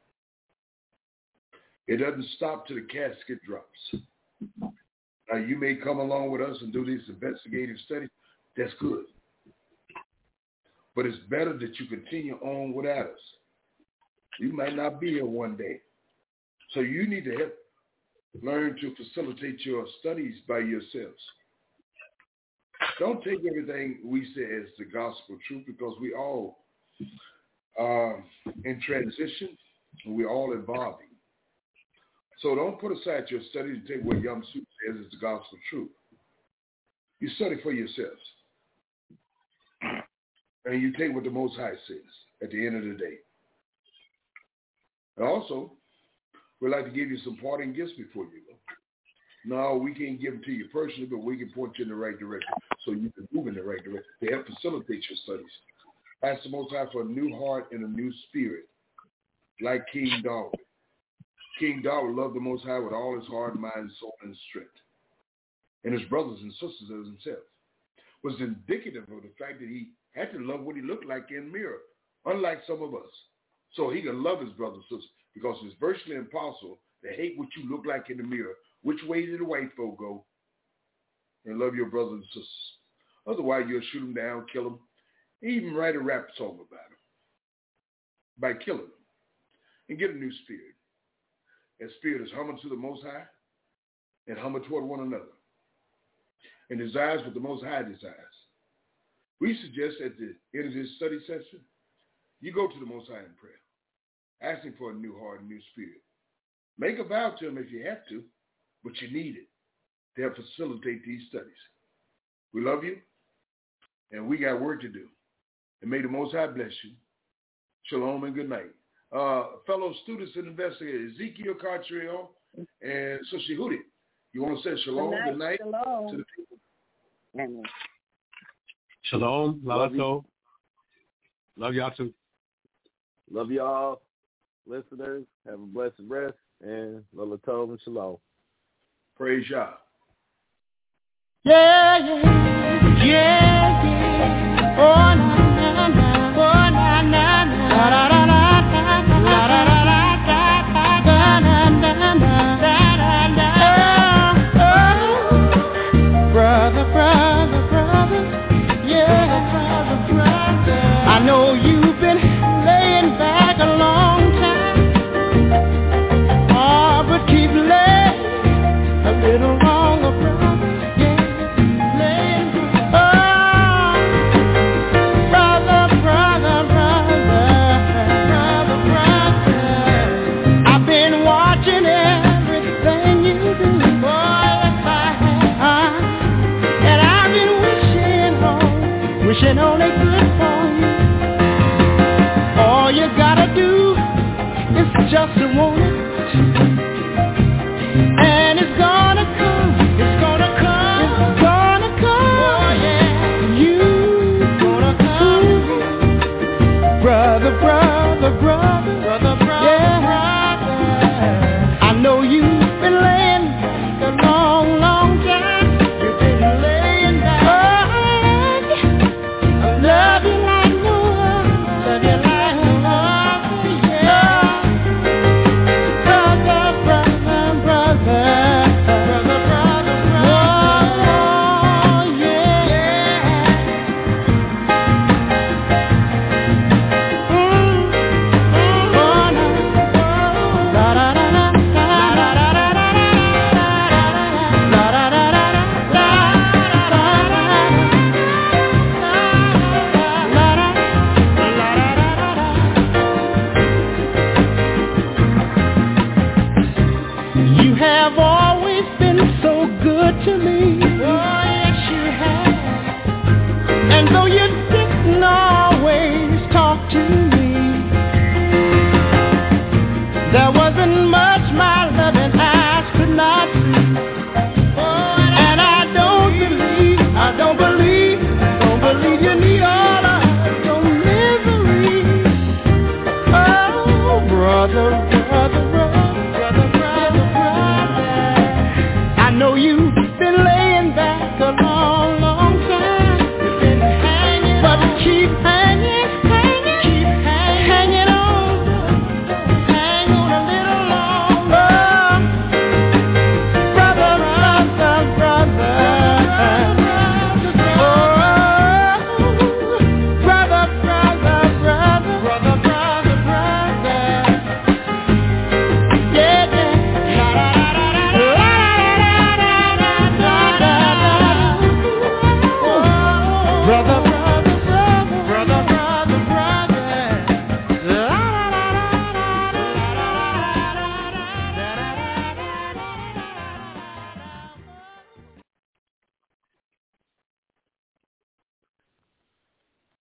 S3: It doesn't stop till the casket drops. Now, you may come along with us and do these investigative studies. That's good. But it's better that you continue on without us. You might not be here one day. So you need to help learn to facilitate your studies by yourselves. Don't take everything we say as the gospel truth, because we all are in transition and we're all evolving. So don't put aside your studies and take what Yom Su says is the gospel truth. You study for yourselves. And you take what the Most High says at the end of the day. And also, we'd like to give you some parting gifts before you go. No, we can't give them to you personally, but we can point you in the right direction so you can move in the right direction to help facilitate your studies. Ask the Most High for a new heart and a new spirit, like King David. King David loved the Most High with all his heart, mind, soul, and strength. And his brothers and sisters as himself. Was indicative of the fact that he had to love what he looked like in the mirror, unlike some of us. So he could love his brothers and sisters, because it's virtually impossible to hate what you look like in the mirror. Which way did the white folk go? And love your brothers and sisters. Otherwise, you'll shoot them down, kill them, even write a rap song about them by killing them, and get a new spirit. That spirit is humble to the Most High and humble toward one another, and desires what the Most High desires. We suggest at the end of this study session, you go to the Most High in prayer, asking for a new heart and new spirit. Make a vow to him if you have to, but you need it to help facilitate these studies. We love you, and we got work to do. And may the Most High bless you. Shalom and good night. Uh, fellow students and investigators, Ezekiel Cartriel and Sister Hudi, you want to say shalom, good night, good night
S6: shalom.
S3: to the people?
S6: Amen.
S1: Shalom, Lalato. Love y'all too.
S5: Love y'all, listeners. Have a blessed rest, and Lalato and shalom.
S3: Praise Yah.
S2: Yeah, yeah, yeah, yeah. Oh, na, na, na. Oh, na, na, na. La, la, la, la, la, la, la, la, la, la, na, na, na, la, la, la. Oh, brother, brother, brother. Yeah, brother, brother. I know you've been laying back a long time. Oh, but keep laying a little longer, brother. Yeah, laying. Oh, brother, brother, brother, brother, brother. I've been watching everything you do, boy, if I have. And I've been wishing on, wishing only good for you. All you gotta do is just want